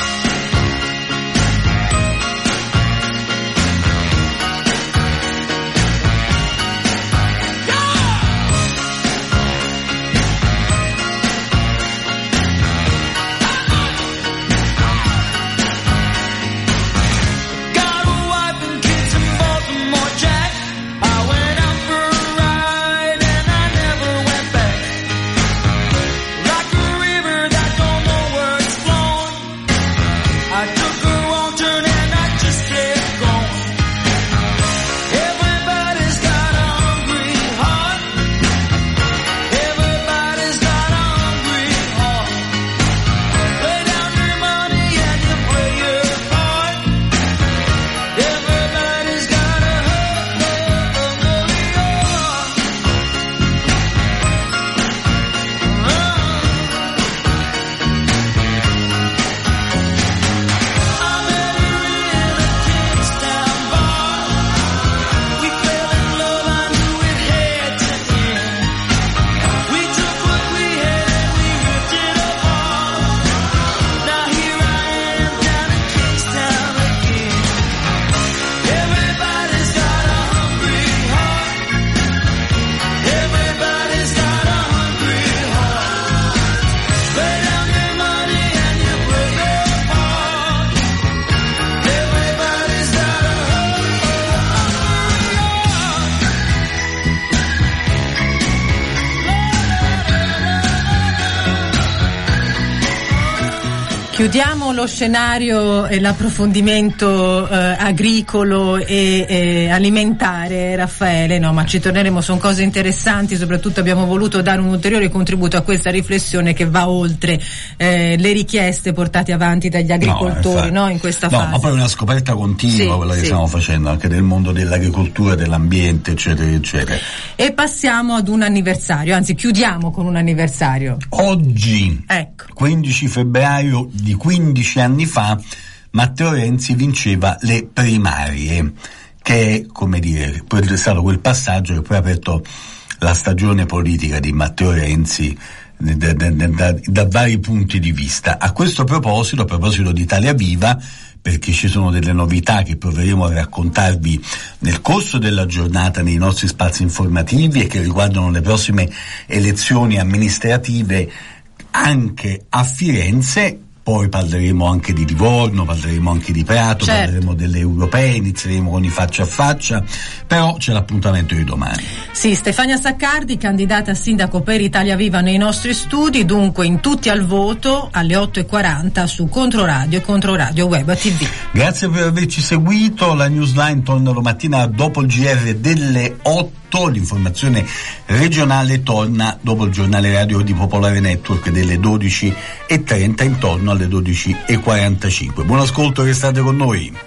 Chiudiamo lo scenario e l'approfondimento eh, agricolo e eh, alimentare, Raffaele, no, ma ci torneremo, sono cose interessanti, soprattutto abbiamo voluto dare un ulteriore contributo a questa riflessione che va oltre eh, le richieste portate avanti dagli agricoltori, no, no in questa no, fase. Ma poi una scoperta continua, sì, quella che sì. stiamo facendo anche nel mondo dell'agricoltura, dell'ambiente, eccetera, eccetera. E passiamo ad un anniversario, anzi chiudiamo con un anniversario. Oggi, ecco. quindici febbraio di quindici anni fa, Matteo Renzi vinceva le primarie, che è, come dire, è stato quel passaggio che poi ha aperto la stagione politica di Matteo Renzi da, da, da, da vari punti di vista. A questo proposito, a proposito di Italia Viva, perché ci sono delle novità che proveremo a raccontarvi nel corso della giornata nei nostri spazi informativi e che riguardano le prossime elezioni amministrative anche a Firenze, poi parleremo anche di Livorno, parleremo anche di Prato, certo. parleremo delle europee, inizieremo con i faccia a faccia, però c'è l'appuntamento di domani. Sì, Stefania Saccardi, candidata a sindaco per Italia Viva nei nostri studi, dunque in tutti al voto alle otto e quaranta su Controradio e Controradio Web T V. Grazie per averci seguito, la Newsline torna domattina dopo il G R delle otto, l'informazione regionale torna dopo il giornale radio di Popolare Network delle dodici e trenta intorno alle dodici e quarantacinque. Buon ascolto, restate con noi.